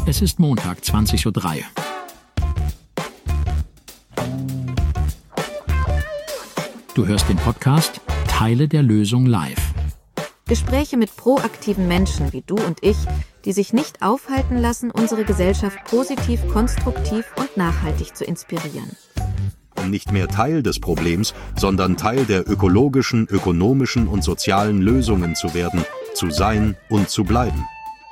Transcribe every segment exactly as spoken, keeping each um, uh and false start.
Es ist Montag, zwanzig Uhr drei. Du hörst den Podcast Teile der Lösung live. Gespräche mit proaktiven Menschen wie du und ich, die sich nicht aufhalten lassen, unsere Gesellschaft positiv, konstruktiv und nachhaltig zu inspirieren. Nicht mehr Teil des Problems, sondern Teil der ökologischen, ökonomischen und sozialen Lösungen zu werden, zu sein und zu bleiben.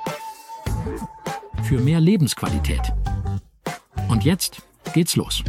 Für mehr Lebensqualität. Und jetzt geht's los.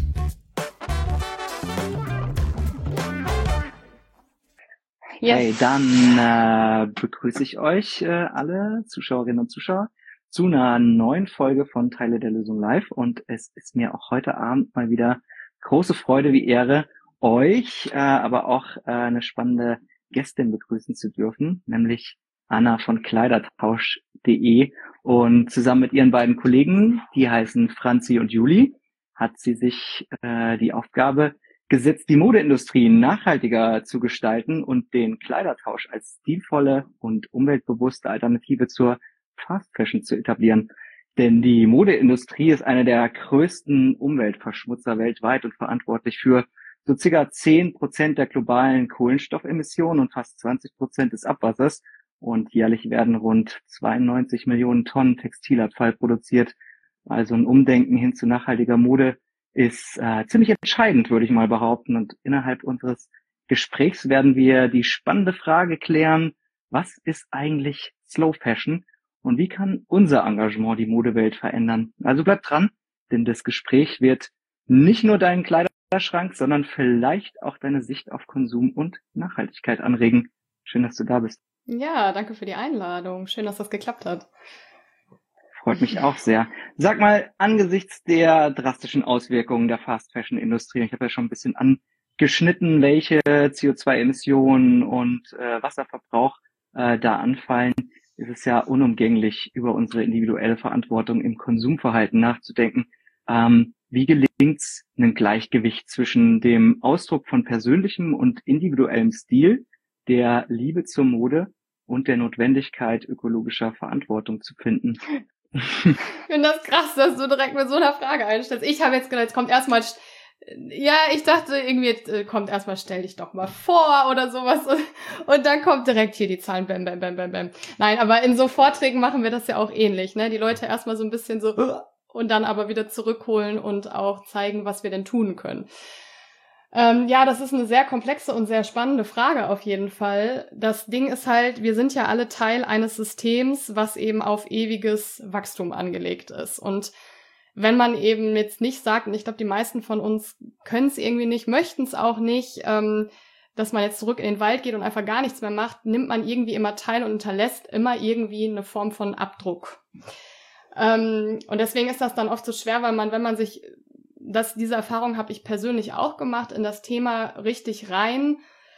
Hey, dann äh, begrüße ich euch äh, alle Zuschauerinnen und Zuschauer zu einer neuen Folge von Teile der Lösung live. Und es ist mir auch heute Abend mal wieder große Freude wie Ehre, euch, äh, aber auch äh, eine spannende Gästin begrüßen zu dürfen, nämlich Anna von Kleidertausch punkt de. Und zusammen mit ihren beiden Kollegen, die heißen Franzi und Juli, hat sie sich äh, die Aufgabe gesetzt, die Modeindustrie nachhaltiger zu gestalten und den Kleidertausch als stilvolle und umweltbewusste Alternative zur Fast Fashion zu etablieren. Denn die Modeindustrie ist eine der größten Umweltverschmutzer weltweit und verantwortlich für so circa zehn Prozent der globalen Kohlenstoffemissionen und fast zwanzig Prozent des Abwassers. Und jährlich werden rund zweiundneunzig Millionen Tonnen Textilabfall produziert. Also ein Umdenken hin zu nachhaltiger Mode ist äh, ziemlich entscheidend, würde ich mal behaupten. Und innerhalb unseres Gesprächs werden wir die spannende Frage klären, was ist eigentlich Slow Fashion und wie kann unser Engagement die Modewelt verändern? Also bleibt dran, denn das Gespräch wird nicht nur deinen Kleiderschrank, sondern vielleicht auch deine Sicht auf Konsum und Nachhaltigkeit anregen. Schön, dass du da bist. Ja, danke für die Einladung. Schön, dass das geklappt hat. Freut mich auch sehr. Sag mal, angesichts der drastischen Auswirkungen der Fast-Fashion-Industrie, ich habe ja schon ein bisschen angeschnitten, welche C O zwei Emissionen und äh, Wasserverbrauch äh, da anfallen, ist es ja unumgänglich, über unsere individuelle Verantwortung im Konsumverhalten nachzudenken. Ähm, wie gelingt es, ein Gleichgewicht zwischen dem Ausdruck von persönlichem und individuellem Stil, der Liebe zur Mode und der Notwendigkeit ökologischer Verantwortung zu finden? Ich finde das krass, dass du direkt mit so einer Frage einstellst. Ich habe jetzt gedacht, jetzt kommt erstmal, ja, ich dachte irgendwie, jetzt kommt erstmal, stell dich doch mal vor oder sowas und, und dann kommt direkt hier die Zahlen, bam, bam, bam, bam, bam. Nein, aber in so Vorträgen machen wir das ja auch ähnlich, ne? Die Leute erstmal so ein bisschen so und dann aber wieder zurückholen und auch zeigen, was wir denn tun können. Ähm, ja, das ist eine sehr komplexe und sehr spannende Frage auf jeden Fall. Das Ding ist halt, wir sind ja alle Teil eines Systems, was eben auf ewiges Wachstum angelegt ist. Und wenn man eben jetzt nicht sagt, und ich glaube, die meisten von uns können es irgendwie nicht, möchten es auch nicht, ähm, dass man jetzt zurück in den Wald geht und einfach gar nichts mehr macht, nimmt man irgendwie immer teil und hinterlässt immer irgendwie eine Form von Abdruck. Ähm, und deswegen ist das dann oft so schwer, weil man, wenn man sich dass diese Erfahrung habe ich persönlich auch gemacht, in das Thema richtig rein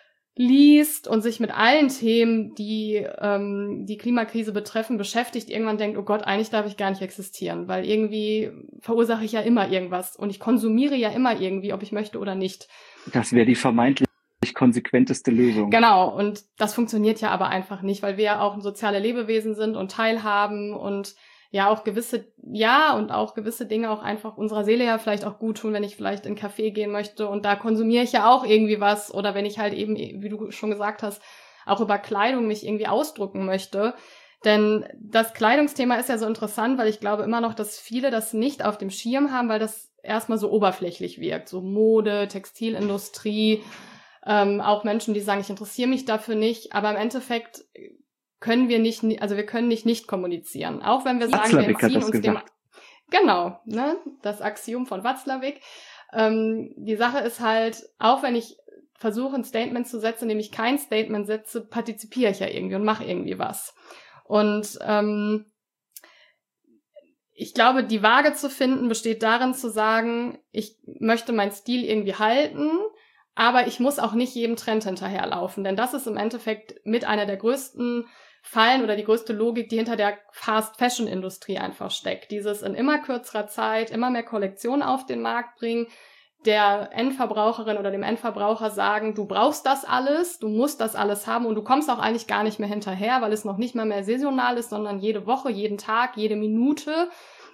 liest und sich mit allen Themen, die ähm, die Klimakrise betreffen, beschäftigt, irgendwann denkt, oh Gott, eigentlich darf ich gar nicht existieren, weil irgendwie verursache ich ja immer irgendwas und ich konsumiere ja immer irgendwie, ob ich möchte oder nicht. Das wäre die vermeintlich konsequenteste Lösung. Genau, und das funktioniert ja aber einfach nicht, weil wir ja auch soziale Lebewesen sind und teilhaben und ja auch gewisse, ja, und auch gewisse Dinge auch einfach unserer Seele ja vielleicht auch gut tun, wenn ich vielleicht in einen Café gehen möchte und da konsumiere ich ja auch irgendwie was oder wenn ich halt eben, wie du schon gesagt hast, auch über Kleidung mich irgendwie ausdrücken möchte. Denn das Kleidungsthema ist ja so interessant, weil ich glaube immer noch, dass viele das nicht auf dem Schirm haben, weil das erstmal so oberflächlich wirkt. So Mode, Textilindustrie, ähm, auch Menschen, die sagen, ich interessiere mich dafür nicht, aber im Endeffekt können wir nicht, also wir können nicht nicht kommunizieren. Auch wenn wir sagen, Watzlawick wir entziehen hat das uns dem... gesagt. Genau, ne, das Axiom von Watzlawick. Ähm, die Sache ist halt, auch wenn ich versuche, ein Statement zu setzen, indem ich kein Statement setze, partizipiere ich ja irgendwie und mache irgendwie was. Und ähm, ich glaube, die Waage zu finden besteht darin zu sagen, ich möchte meinen Stil irgendwie halten, aber ich muss auch nicht jedem Trend hinterherlaufen, denn das ist im Endeffekt mit einer der größten Fallen oder die größte Logik, die hinter der Fast-Fashion-Industrie einfach steckt. Dieses in immer kürzerer Zeit immer mehr Kollektionen auf den Markt bringen, der Endverbraucherin oder dem Endverbraucher sagen, du brauchst das alles, du musst das alles haben und du kommst auch eigentlich gar nicht mehr hinterher, weil es noch nicht mal mehr saisonal ist, sondern jede Woche, jeden Tag, jede Minute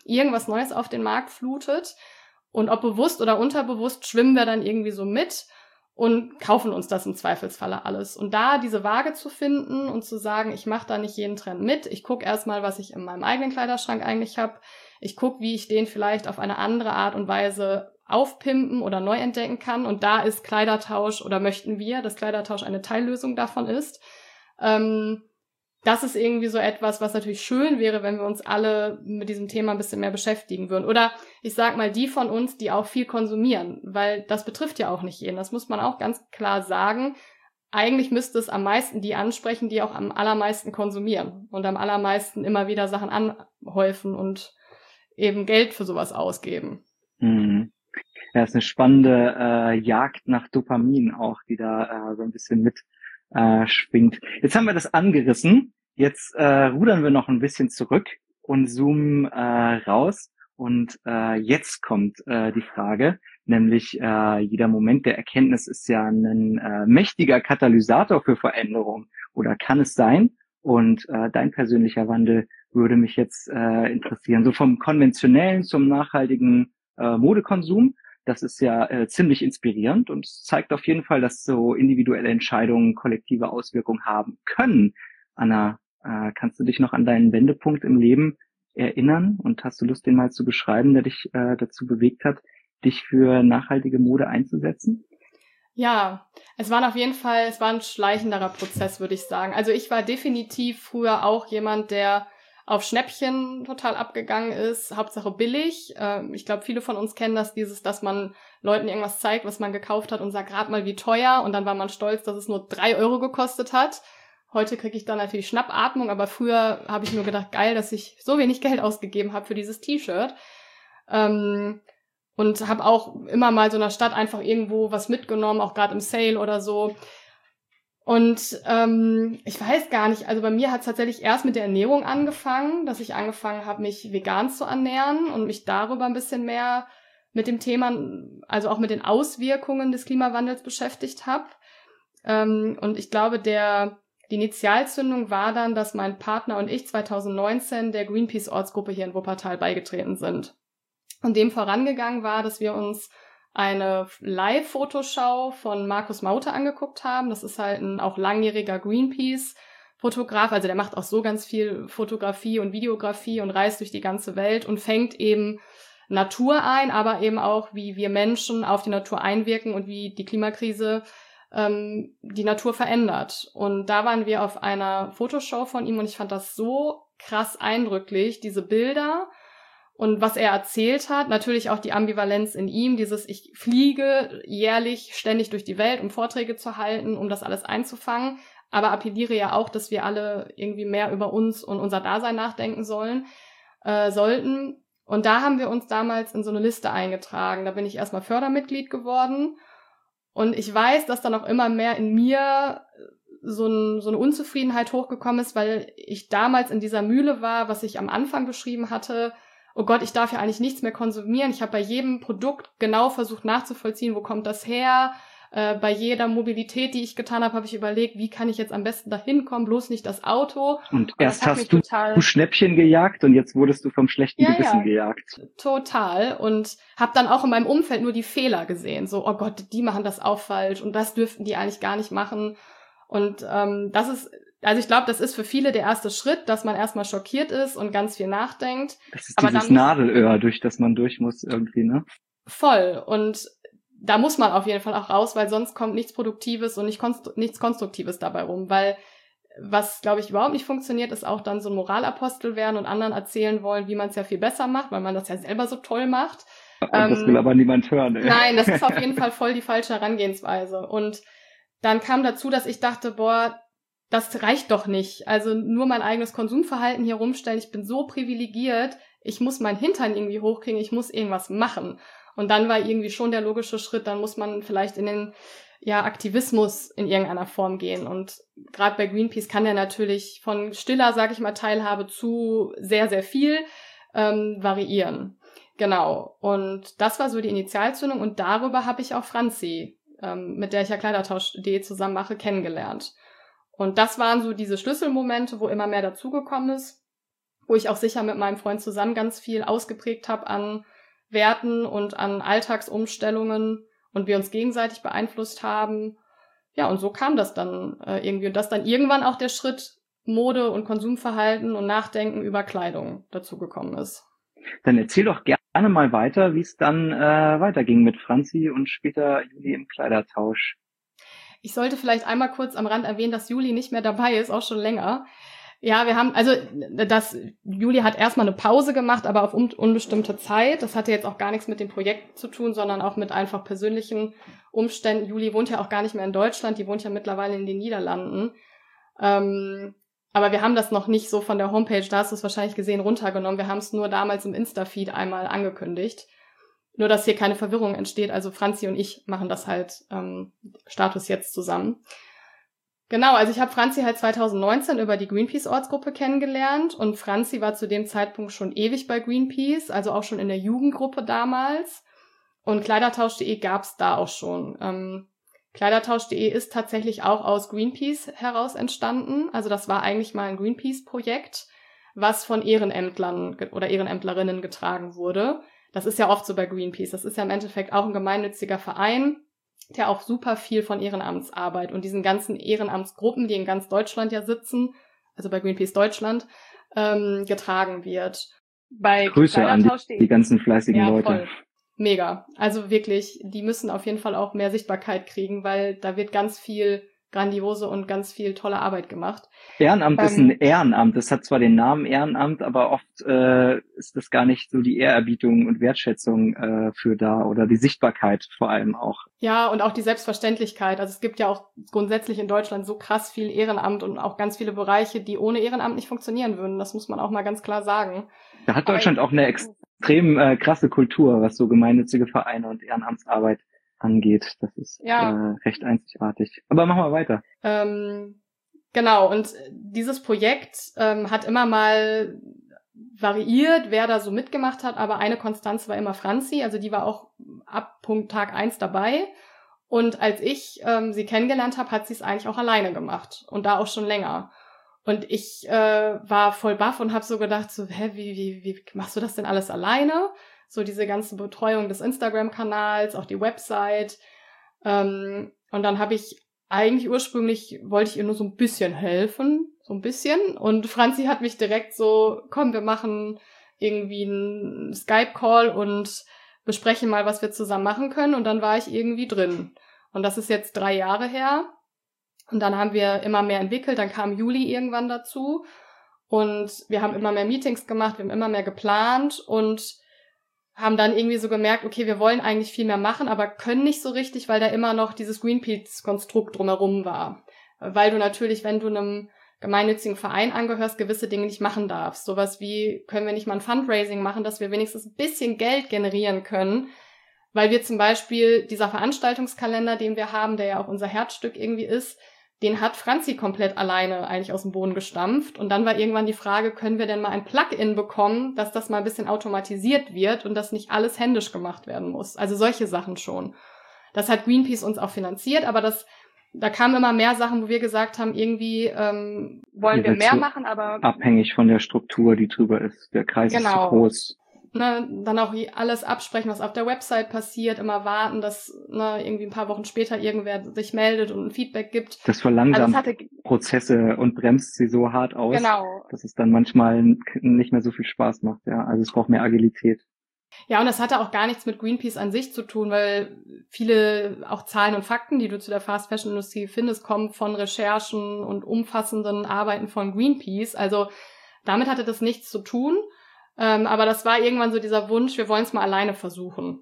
irgendwas Neues auf den Markt flutet. Und ob bewusst oder unterbewusst schwimmen wir dann irgendwie so mit und kaufen uns das im Zweifelsfalle alles. Und da diese Waage zu finden und zu sagen, ich mache da nicht jeden Trend mit, ich gucke erstmal, was ich in meinem eigenen Kleiderschrank eigentlich habe, ich gucke, wie ich den vielleicht auf eine andere Art und Weise aufpimpen oder neu entdecken kann. Und da ist Kleidertausch oder möchten wir, dass Kleidertausch eine Teillösung davon ist. Ähm, das ist irgendwie so etwas, was natürlich schön wäre, wenn wir uns alle mit diesem Thema ein bisschen mehr beschäftigen würden. Oder ich sag mal, die von uns, die auch viel konsumieren, weil das betrifft ja auch nicht jeden. Das muss man auch ganz klar sagen. Eigentlich müsste es am meisten die ansprechen, die auch am allermeisten konsumieren und am allermeisten immer wieder Sachen anhäufen und eben Geld für sowas ausgeben. Mhm. Ja, ist eine spannende äh, Jagd nach Dopamin auch, die da äh, so ein bisschen mit äh, schwingt. Jetzt haben wir das angerissen. Jetzt äh, rudern wir noch ein bisschen zurück und zoomen äh, raus. Und äh, jetzt kommt äh, die Frage, nämlich äh, jeder Moment der Erkenntnis ist ja ein äh, mächtiger Katalysator für Veränderung. Oder kann es sein? Und äh, dein persönlicher Wandel würde mich jetzt äh, interessieren. So vom konventionellen zum nachhaltigen äh, Modekonsum. Das ist ja äh, ziemlich inspirierend und es zeigt auf jeden Fall, dass so individuelle Entscheidungen kollektive Auswirkungen haben können. Anna, äh, kannst du dich noch an deinen Wendepunkt im Leben erinnern und hast du Lust, den mal zu beschreiben, der dich äh, dazu bewegt hat, dich für nachhaltige Mode einzusetzen? Ja, es war auf jeden Fall, es war ein schleichenderer Prozess, würde ich sagen. Also ich war definitiv früher auch jemand, der auf Schnäppchen total abgegangen ist, Hauptsache billig. Ähm, ich glaube, viele von uns kennen das, dieses, dass man Leuten irgendwas zeigt, was man gekauft hat und sagt, rat mal, wie teuer. Und dann war man stolz, dass es nur drei Euro gekostet hat. Heute kriege ich dann natürlich Schnappatmung, aber früher habe ich nur gedacht, geil, dass ich so wenig Geld ausgegeben habe für dieses T-Shirt. Ähm, und habe auch immer mal so in der Stadt einfach irgendwo was mitgenommen, auch gerade im Sale oder so. Und ähm, ich weiß gar nicht, also bei mir hat es tatsächlich erst mit der Ernährung angefangen, dass ich angefangen habe, mich vegan zu ernähren und mich darüber ein bisschen mehr mit dem Thema, also auch mit den Auswirkungen des Klimawandels beschäftigt habe. Ähm, und ich glaube, der die Initialzündung war dann, dass mein Partner und ich zwanzig neunzehn der Greenpeace-Ortsgruppe hier in Wuppertal beigetreten sind. Und dem vorangegangen war, dass wir uns eine Live-Fotoschau von Markus Maute angeguckt haben. Das ist halt ein auch langjähriger Greenpeace-Fotograf. Also der macht auch so ganz viel Fotografie und Videografie und reist durch die ganze Welt und fängt eben Natur ein, aber eben auch, wie wir Menschen auf die Natur einwirken und wie die Klimakrise ähm, die Natur verändert. Und da waren wir auf einer Fotoshow von ihm und ich fand das so krass eindrücklich, diese Bilder. Und was er erzählt hat, natürlich auch die Ambivalenz in ihm, dieses ich fliege jährlich ständig durch die Welt, um Vorträge zu halten, um das alles einzufangen, aber appelliere ja auch, dass wir alle irgendwie mehr über uns und unser Dasein nachdenken sollen, äh, sollten. Und da haben wir uns damals in so eine Liste eingetragen. Da bin ich erstmal Fördermitglied geworden. Und ich weiß, dass dann auch immer mehr in mir so, ein, so eine Unzufriedenheit hochgekommen ist, weil ich damals in dieser Mühle war, was ich am Anfang beschrieben hatte. Oh Gott, ich darf ja eigentlich nichts mehr konsumieren. Ich habe bei jedem Produkt genau versucht nachzuvollziehen, wo kommt das her. Äh, bei jeder Mobilität, die ich getan habe, habe ich überlegt, wie kann ich jetzt am besten dahin kommen, bloß nicht das Auto. Und, und erst hast du total... Schnäppchen gejagt und jetzt wurdest du vom schlechten ja, Gewissen ja, gejagt. Total. Und habe dann auch in meinem Umfeld nur die Fehler gesehen. So, oh Gott, die machen das auch falsch und das dürften die eigentlich gar nicht machen. Und ähm, das ist... Also ich glaube, das ist für viele der erste Schritt, dass man erstmal schockiert ist und ganz viel nachdenkt. Das ist dieses Nadelöhr, durch das man durch muss irgendwie, ne? Voll. Und da muss man auf jeden Fall auch raus, weil sonst kommt nichts Produktives und nicht konstru- nichts Konstruktives dabei rum. Weil was, glaube ich, überhaupt nicht funktioniert, ist auch dann so ein Moralapostel werden und anderen erzählen wollen, wie man es ja viel besser macht, weil man das ja selber so toll macht. Und ähm, das will aber niemand hören. Ey. Nein, das ist auf jeden Fall voll die falsche Herangehensweise. Und dann kam dazu, dass ich dachte, boah, das reicht doch nicht. Also nur mein eigenes Konsumverhalten hier rumstellen. Ich bin so privilegiert. Ich muss meinen Hintern irgendwie hochkriegen. Ich muss irgendwas machen. Und dann war irgendwie schon der logische Schritt, dann muss man vielleicht in den ja Aktivismus in irgendeiner Form gehen. Und gerade bei Greenpeace kann der natürlich von stiller, sag ich mal, Teilhabe zu sehr, sehr viel ähm, variieren. Genau. Und das war so die Initialzündung. Und darüber habe ich auch Franzi, ähm, mit der ich ja Kleidertausch punkt de zusammen mache, kennengelernt. Und das waren so diese Schlüsselmomente, wo immer mehr dazugekommen ist. wo ich auch sicher mit meinem Freund zusammen ganz viel ausgeprägt habe an Werten und an Alltagsumstellungen und wir uns gegenseitig beeinflusst haben. Ja, und so kam das dann äh, irgendwie. Und dass dann irgendwann auch der Schritt Mode und Konsumverhalten und Nachdenken über Kleidung dazu gekommen ist. Dann erzähl doch gerne mal weiter, wie es dann äh, weiterging mit Franzi und später Juli im Kleidertausch. Ich sollte vielleicht einmal kurz am Rand erwähnen, dass Juli nicht mehr dabei ist, auch schon länger. Ja, wir haben, also das, Juli hat erstmal eine Pause gemacht, aber auf un- unbestimmte Zeit. Das hatte jetzt auch gar nichts mit dem Projekt zu tun, sondern auch mit einfach persönlichen Umständen. Juli wohnt ja auch gar nicht mehr in Deutschland, die wohnt ja mittlerweile in den Niederlanden. Ähm, aber wir haben das noch nicht so von der Homepage, da hast du es wahrscheinlich gesehen, runtergenommen. Wir haben es nur damals im Insta-Feed einmal angekündigt. Nur, dass hier keine Verwirrung entsteht. Also Franzi und ich machen das halt ähm, Status jetzt zusammen. Genau, also ich habe Franzi halt zwanzig neunzehn über die Greenpeace-Ortsgruppe kennengelernt und Franzi war zu dem Zeitpunkt schon ewig bei Greenpeace, also auch schon in der Jugendgruppe damals. Und Kleidertausch punkt de gab's da auch schon. Ähm, Kleidertausch punkt de ist tatsächlich auch aus Greenpeace heraus entstanden. Also das war eigentlich mal ein Greenpeace-Projekt, was von Ehrenämtlern ge- oder Ehrenämtlerinnen getragen wurde. Das ist ja oft so bei Greenpeace. Das ist ja im Endeffekt auch ein gemeinnütziger Verein, der auch super viel von Ehrenamtsarbeit und diesen ganzen Ehrenamtsgruppen, die in ganz Deutschland ja sitzen, also bei Greenpeace Deutschland, ähm, getragen wird. Bei Grüße an die, die ganzen fleißigen ja, Leute. Voll. Mega. Also wirklich, die müssen auf jeden Fall auch mehr Sichtbarkeit kriegen, weil da wird ganz viel grandiose und ganz viel tolle Arbeit gemacht. Ehrenamt ähm, ist ein Ehrenamt. Das hat zwar den Namen Ehrenamt, aber oft äh, ist das gar nicht so die Ehrerbietung und Wertschätzung äh, für da oder die Sichtbarkeit vor allem auch. Ja, und auch die Selbstverständlichkeit. Also es gibt ja auch grundsätzlich in Deutschland so krass viel Ehrenamt und auch ganz viele Bereiche, die ohne Ehrenamt nicht funktionieren würden. Das muss man auch mal ganz klar sagen. Da hat Deutschland auch eine extrem äh, krasse Kultur, was so gemeinnützige Vereine und Ehrenamtsarbeit angeht. Das ist ja. äh, recht einzigartig. Aber machen wir weiter. Ähm, genau, und dieses Projekt ähm, hat immer mal variiert, wer da so mitgemacht hat, aber eine Konstanz war immer Franzi, also die war auch ab Punkt Tag eins dabei. Und als ich ähm, sie kennengelernt habe, hat sie es eigentlich auch alleine gemacht und da auch schon länger. Und ich äh, war voll baff und habe so gedacht, so, hä, wie, wie, wie machst du das denn alles alleine? So diese ganze Betreuung des Instagram-Kanals, auch die Website. Ähm, und dann habe ich eigentlich ursprünglich, wollte ich ihr nur so ein bisschen helfen, so ein bisschen. Und Franzi hat mich direkt so, komm, wir machen irgendwie einen Skype-Call und besprechen mal, was wir zusammen machen können. Und dann war ich irgendwie drin. Und das ist jetzt drei Jahre her. Und dann haben wir immer mehr entwickelt. Dann kam Juli irgendwann dazu. Und wir haben immer mehr Meetings gemacht, wir haben immer mehr geplant und haben dann irgendwie so gemerkt, okay, wir wollen eigentlich viel mehr machen, aber können nicht so richtig, weil da immer noch dieses Greenpeace-Konstrukt drumherum war. Weil du natürlich, wenn du einem gemeinnützigen Verein angehörst, gewisse Dinge nicht machen darfst. Sowas wie, können wir nicht mal ein Fundraising machen, dass wir wenigstens ein bisschen Geld generieren können, weil wir zum Beispiel, dieser Veranstaltungskalender, den wir haben, der ja auch unser Herzstück irgendwie ist, den hat Franzi komplett alleine eigentlich aus dem Boden gestampft. Und dann war irgendwann die Frage, können wir denn mal ein Plugin bekommen, dass das mal ein bisschen automatisiert wird und dass nicht alles händisch gemacht werden muss. Also solche Sachen schon. Das hat Greenpeace uns auch finanziert, aber das, da kamen immer mehr Sachen, wo wir gesagt haben, irgendwie ähm, wollen wir mehr machen, aber abhängig von der Struktur, die drüber ist. Der Kreis genau. ist zu groß. Ne, dann auch alles absprechen, was auf der Website passiert, immer warten, dass ne, irgendwie ein paar Wochen später irgendwer sich meldet und ein Feedback gibt. Das verlangsamt also das hatte, Prozesse und bremst sie so hart aus, genau. dass es dann manchmal nicht mehr so viel Spaß macht. Ja, also es braucht mehr Agilität. Ja, und das hatte auch gar nichts mit Greenpeace an sich zu tun, weil viele auch Zahlen und Fakten, die du zu der Fast-Fashion-Industrie findest, kommen von Recherchen und umfassenden Arbeiten von Greenpeace. Also damit hatte das nichts zu tun. Ähm, aber das war irgendwann so dieser Wunsch, wir wollen es mal alleine versuchen.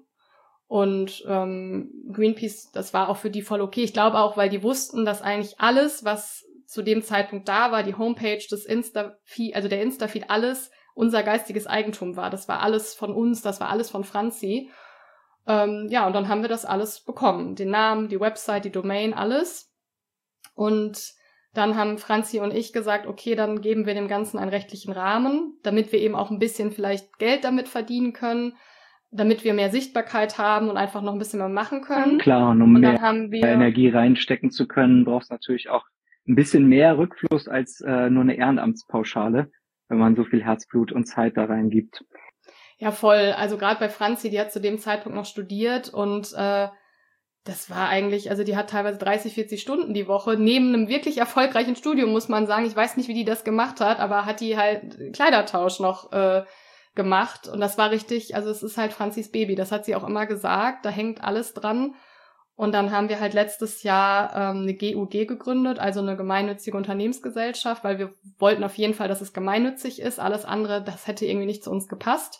Und ähm, Greenpeace, das war auch für die voll okay. Ich glaube auch, weil die wussten, dass eigentlich alles, was zu dem Zeitpunkt da war, die Homepage, das Insta-Feed, also der Insta-Feed, alles unser geistiges Eigentum war. Das war alles von uns, das war alles von Franzi. Ähm, ja, und dann haben wir das alles bekommen. Den Namen, die Website, die Domain, alles. Und dann haben Franzi und ich gesagt, okay, dann geben wir dem Ganzen einen rechtlichen Rahmen, damit wir eben auch ein bisschen vielleicht Geld damit verdienen können, damit wir mehr Sichtbarkeit haben und einfach noch ein bisschen mehr machen können. Klar, und um und mehr haben wir, Energie reinstecken zu können, brauchst du natürlich auch ein bisschen mehr Rückfluss als äh, nur eine Ehrenamtspauschale. wenn man so viel Herzblut und Zeit da reingibt. Ja, voll. Also gerade bei Franzi, die hat zu dem Zeitpunkt noch studiert und äh, das war eigentlich, also die hat teilweise dreißig, vierzig Stunden die Woche, neben einem wirklich erfolgreichen Studium, muss man sagen. Ich weiß nicht, wie die das gemacht hat, aber hat die halt Kleidertausch noch äh, gemacht. Und das war richtig, also es ist halt Franzis Baby. Das hat sie auch immer gesagt, da hängt alles dran. Und dann haben wir halt letztes Jahr ähm, eine G U G gegründet, also eine gemeinnützige Unternehmensgesellschaft, weil wir wollten auf jeden Fall, dass es gemeinnützig ist. Alles andere, das hätte irgendwie nicht zu uns gepasst.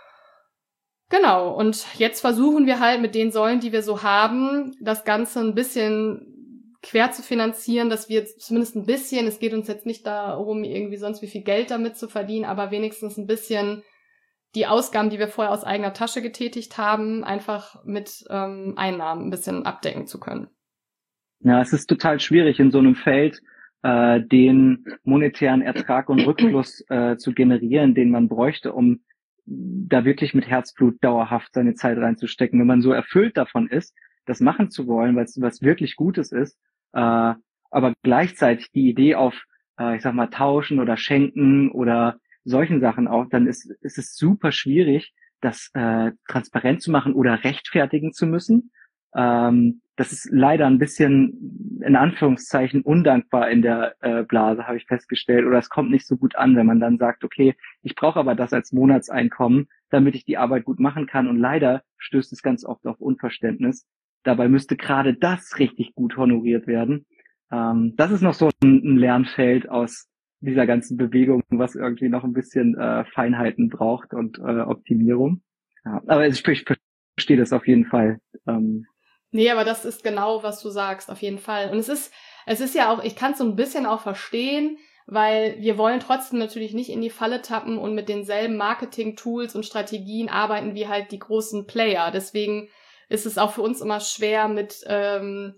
Genau, und jetzt versuchen wir halt mit den Säulen, die wir so haben, das Ganze ein bisschen quer zu finanzieren, dass wir zumindest ein bisschen, es geht uns jetzt nicht darum, irgendwie sonst wie viel Geld damit zu verdienen, aber wenigstens ein bisschen die Ausgaben, die wir vorher aus eigener Tasche getätigt haben, einfach mit ähm, Einnahmen ein bisschen abdecken zu können. Ja, es ist total schwierig in so einem Feld, äh, den monetären Ertrag und Rückfluss äh, zu generieren, den man bräuchte, um da wirklich mit Herzblut dauerhaft seine Zeit reinzustecken. Wenn man so erfüllt davon ist, das machen zu wollen, weil es was wirklich Gutes ist, äh, aber gleichzeitig die Idee auf, äh, ich sag mal, tauschen oder schenken oder solchen Sachen auch, dann ist, ist es super schwierig, das äh, transparent zu machen oder rechtfertigen zu müssen. Ähm, das ist leider ein bisschen, in Anführungszeichen, undankbar in der äh, Blase, habe ich festgestellt. Oder es kommt nicht so gut an, wenn man dann sagt, okay, ich brauche aber das als Monatseinkommen, damit ich die Arbeit gut machen kann. Und leider stößt es ganz oft auf Unverständnis. Dabei müsste gerade das richtig gut honoriert werden. Ähm, das ist noch so ein, ein Lernfeld aus dieser ganzen Bewegung, was irgendwie noch ein bisschen äh, Feinheiten braucht und äh, Optimierung. Ja, aber ich, ich verstehe das auf jeden Fall. Ähm, Nee, aber das ist genau, was du sagst, auf jeden Fall. Und es ist, es ist ja auch, ich kann es so ein bisschen auch verstehen, weil wir wollen trotzdem natürlich nicht in die Falle tappen und mit denselben Marketing-Tools und Strategien arbeiten wie halt die großen Player. Deswegen ist es auch für uns immer schwer, mit ähm,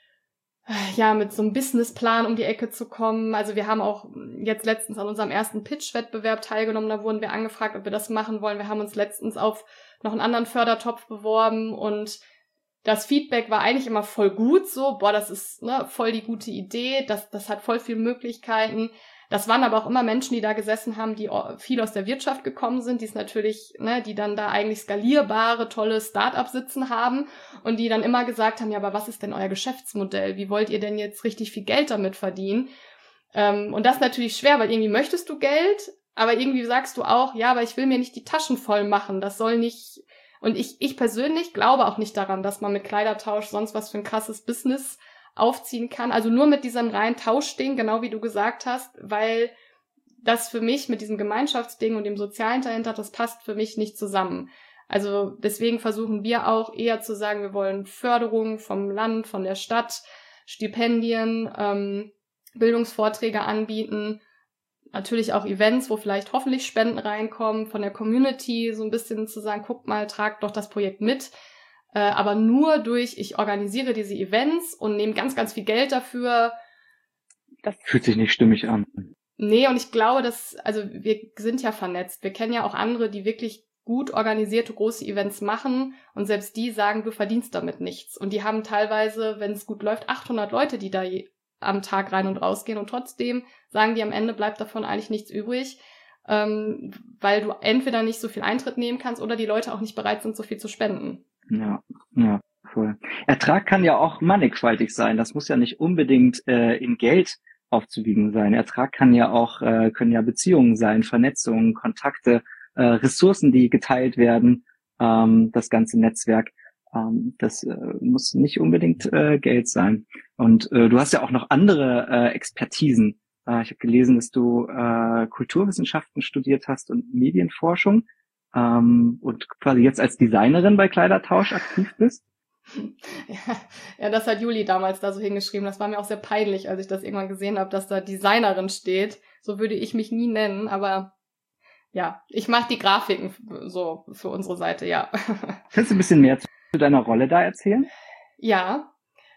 ja mit so einem Businessplan um die Ecke zu kommen. Also wir haben auch jetzt letztens an unserem ersten Pitch-Wettbewerb teilgenommen, da wurden wir angefragt, ob wir das machen wollen. Wir haben uns letztens auf noch einen anderen Fördertopf beworben und das Feedback war eigentlich immer voll gut, so, boah, das ist ne, voll die gute Idee, das, das hat voll viele Möglichkeiten. Das waren aber auch immer Menschen, die da gesessen haben, die viel aus der Wirtschaft gekommen sind, die es natürlich, ne, die dann da eigentlich skalierbare, tolle Start-ups sitzen haben und die dann immer gesagt haben, ja, aber was ist denn euer Geschäftsmodell? Wie wollt ihr denn jetzt richtig viel Geld damit verdienen? Ähm, und das ist natürlich schwer, weil irgendwie möchtest du Geld, aber irgendwie sagst du auch, ja, aber ich will mir nicht die Taschen voll machen, das soll nicht... Und ich, ich persönlich glaube auch nicht daran, dass man mit Kleidertausch sonst was für ein krasses Business aufziehen kann. Also nur mit diesem reinen Tauschding, genau wie du gesagt hast, weil das für mich mit diesem Gemeinschaftsding und dem Sozialen dahinter, das passt für mich nicht zusammen. Also deswegen versuchen wir auch eher zu sagen, wir wollen Förderung vom Land, von der Stadt, Stipendien, ähm, Bildungsvorträge anbieten, natürlich auch Events, wo vielleicht hoffentlich Spenden reinkommen, von der Community so ein bisschen zu sagen, guckt mal, tragt doch das Projekt mit. Äh, aber nur durch, ich organisiere diese Events und nehme ganz, ganz viel Geld dafür. Das fühlt sich nicht stimmig an. Nee, und ich glaube, dass, also wir sind ja vernetzt. Wir kennen ja auch andere, die wirklich gut organisierte große Events machen und selbst die sagen, du verdienst damit nichts. Und die haben teilweise, wenn es gut läuft, achthundert Leute, die da am Tag rein und rausgehen und trotzdem sagen die, am Ende bleibt davon eigentlich nichts übrig, ähm, weil du entweder nicht so viel Eintritt nehmen kannst oder die Leute auch nicht bereit sind, so viel zu spenden. Ja, ja, voll. Ertrag kann ja auch mannigfaltig sein. Das muss ja nicht unbedingt äh, in Geld aufzuwiegen sein. Ertrag kann ja auch, äh, können ja Beziehungen sein, Vernetzungen, Kontakte, äh, Ressourcen, die geteilt werden, ähm, das ganze Netzwerk. Ähm, das äh, muss nicht unbedingt äh, Geld sein. Und äh, du hast ja auch noch andere äh, Expertisen. Äh, ich habe gelesen, dass du äh, Kulturwissenschaften studiert hast und Medienforschung ähm, und quasi jetzt als Designerin bei Kleidertausch aktiv bist. Ja, ja, das hat Juli damals da so hingeschrieben. Das war mir auch sehr peinlich, als ich das irgendwann gesehen habe, dass da Designerin steht. So würde ich mich nie nennen, aber ja, ich mache die Grafiken so für unsere Seite, ja. Kannst du ein bisschen mehr zu deiner Rolle da erzählen? Ja,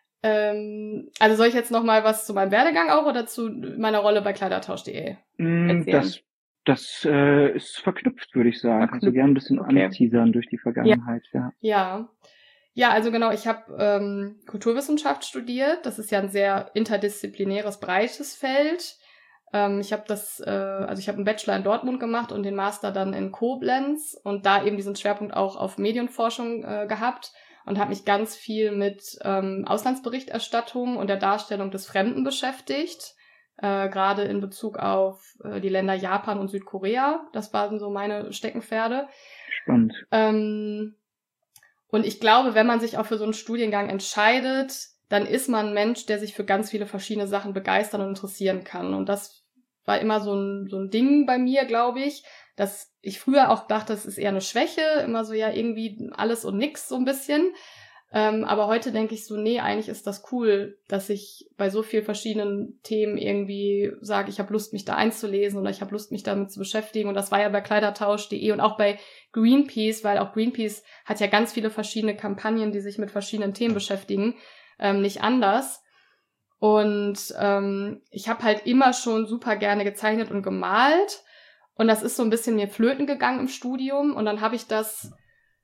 ähm, also soll ich jetzt noch mal was zu meinem Werdegang auch oder zu meiner Rolle bei Kleidertausch punkt de erzählen? Das, das äh, ist verknüpft, würde ich sagen. Verknüpft. Kannst du gerne ein bisschen Okay. anteasern durch die Vergangenheit. Ja, Ja, ja, also genau, ich habe ähm, Kulturwissenschaft studiert. Das ist ja ein sehr interdisziplinäres, breites Feld. Ähm, ich habe das, äh, also ich habe einen Bachelor in Dortmund gemacht und den Master dann in Koblenz und da eben diesen Schwerpunkt auch auf Medienforschung äh, gehabt und habe mich ganz viel mit ähm, Auslandsberichterstattung und der Darstellung des Fremden beschäftigt, äh, gerade in Bezug auf äh, die Länder Japan und Südkorea. Das waren so meine Steckenpferde. Spannend. Ähm, und ich glaube, wenn man sich auch für so einen Studiengang entscheidet, dann ist man ein Mensch, der sich für ganz viele verschiedene Sachen begeistern und interessieren kann. Und das war immer so ein, so ein Ding bei mir, glaube ich, dass ich früher auch dachte, das ist eher eine Schwäche, immer so ja irgendwie alles und nix so ein bisschen. Ähm, aber heute denke ich so, nee, eigentlich ist das cool, dass ich bei so vielen verschiedenen Themen irgendwie sage, ich habe Lust, mich da einzulesen oder ich habe Lust, mich damit zu beschäftigen. Und das war ja bei kleidertausch punkt de und auch bei Greenpeace, weil auch Greenpeace hat ja ganz viele verschiedene Kampagnen, die sich mit verschiedenen Themen beschäftigen, ähm, nicht anders. Und ähm, ich habe halt immer schon super gerne gezeichnet und gemalt. Und das ist so ein bisschen mir flöten gegangen im Studium. Und dann habe ich das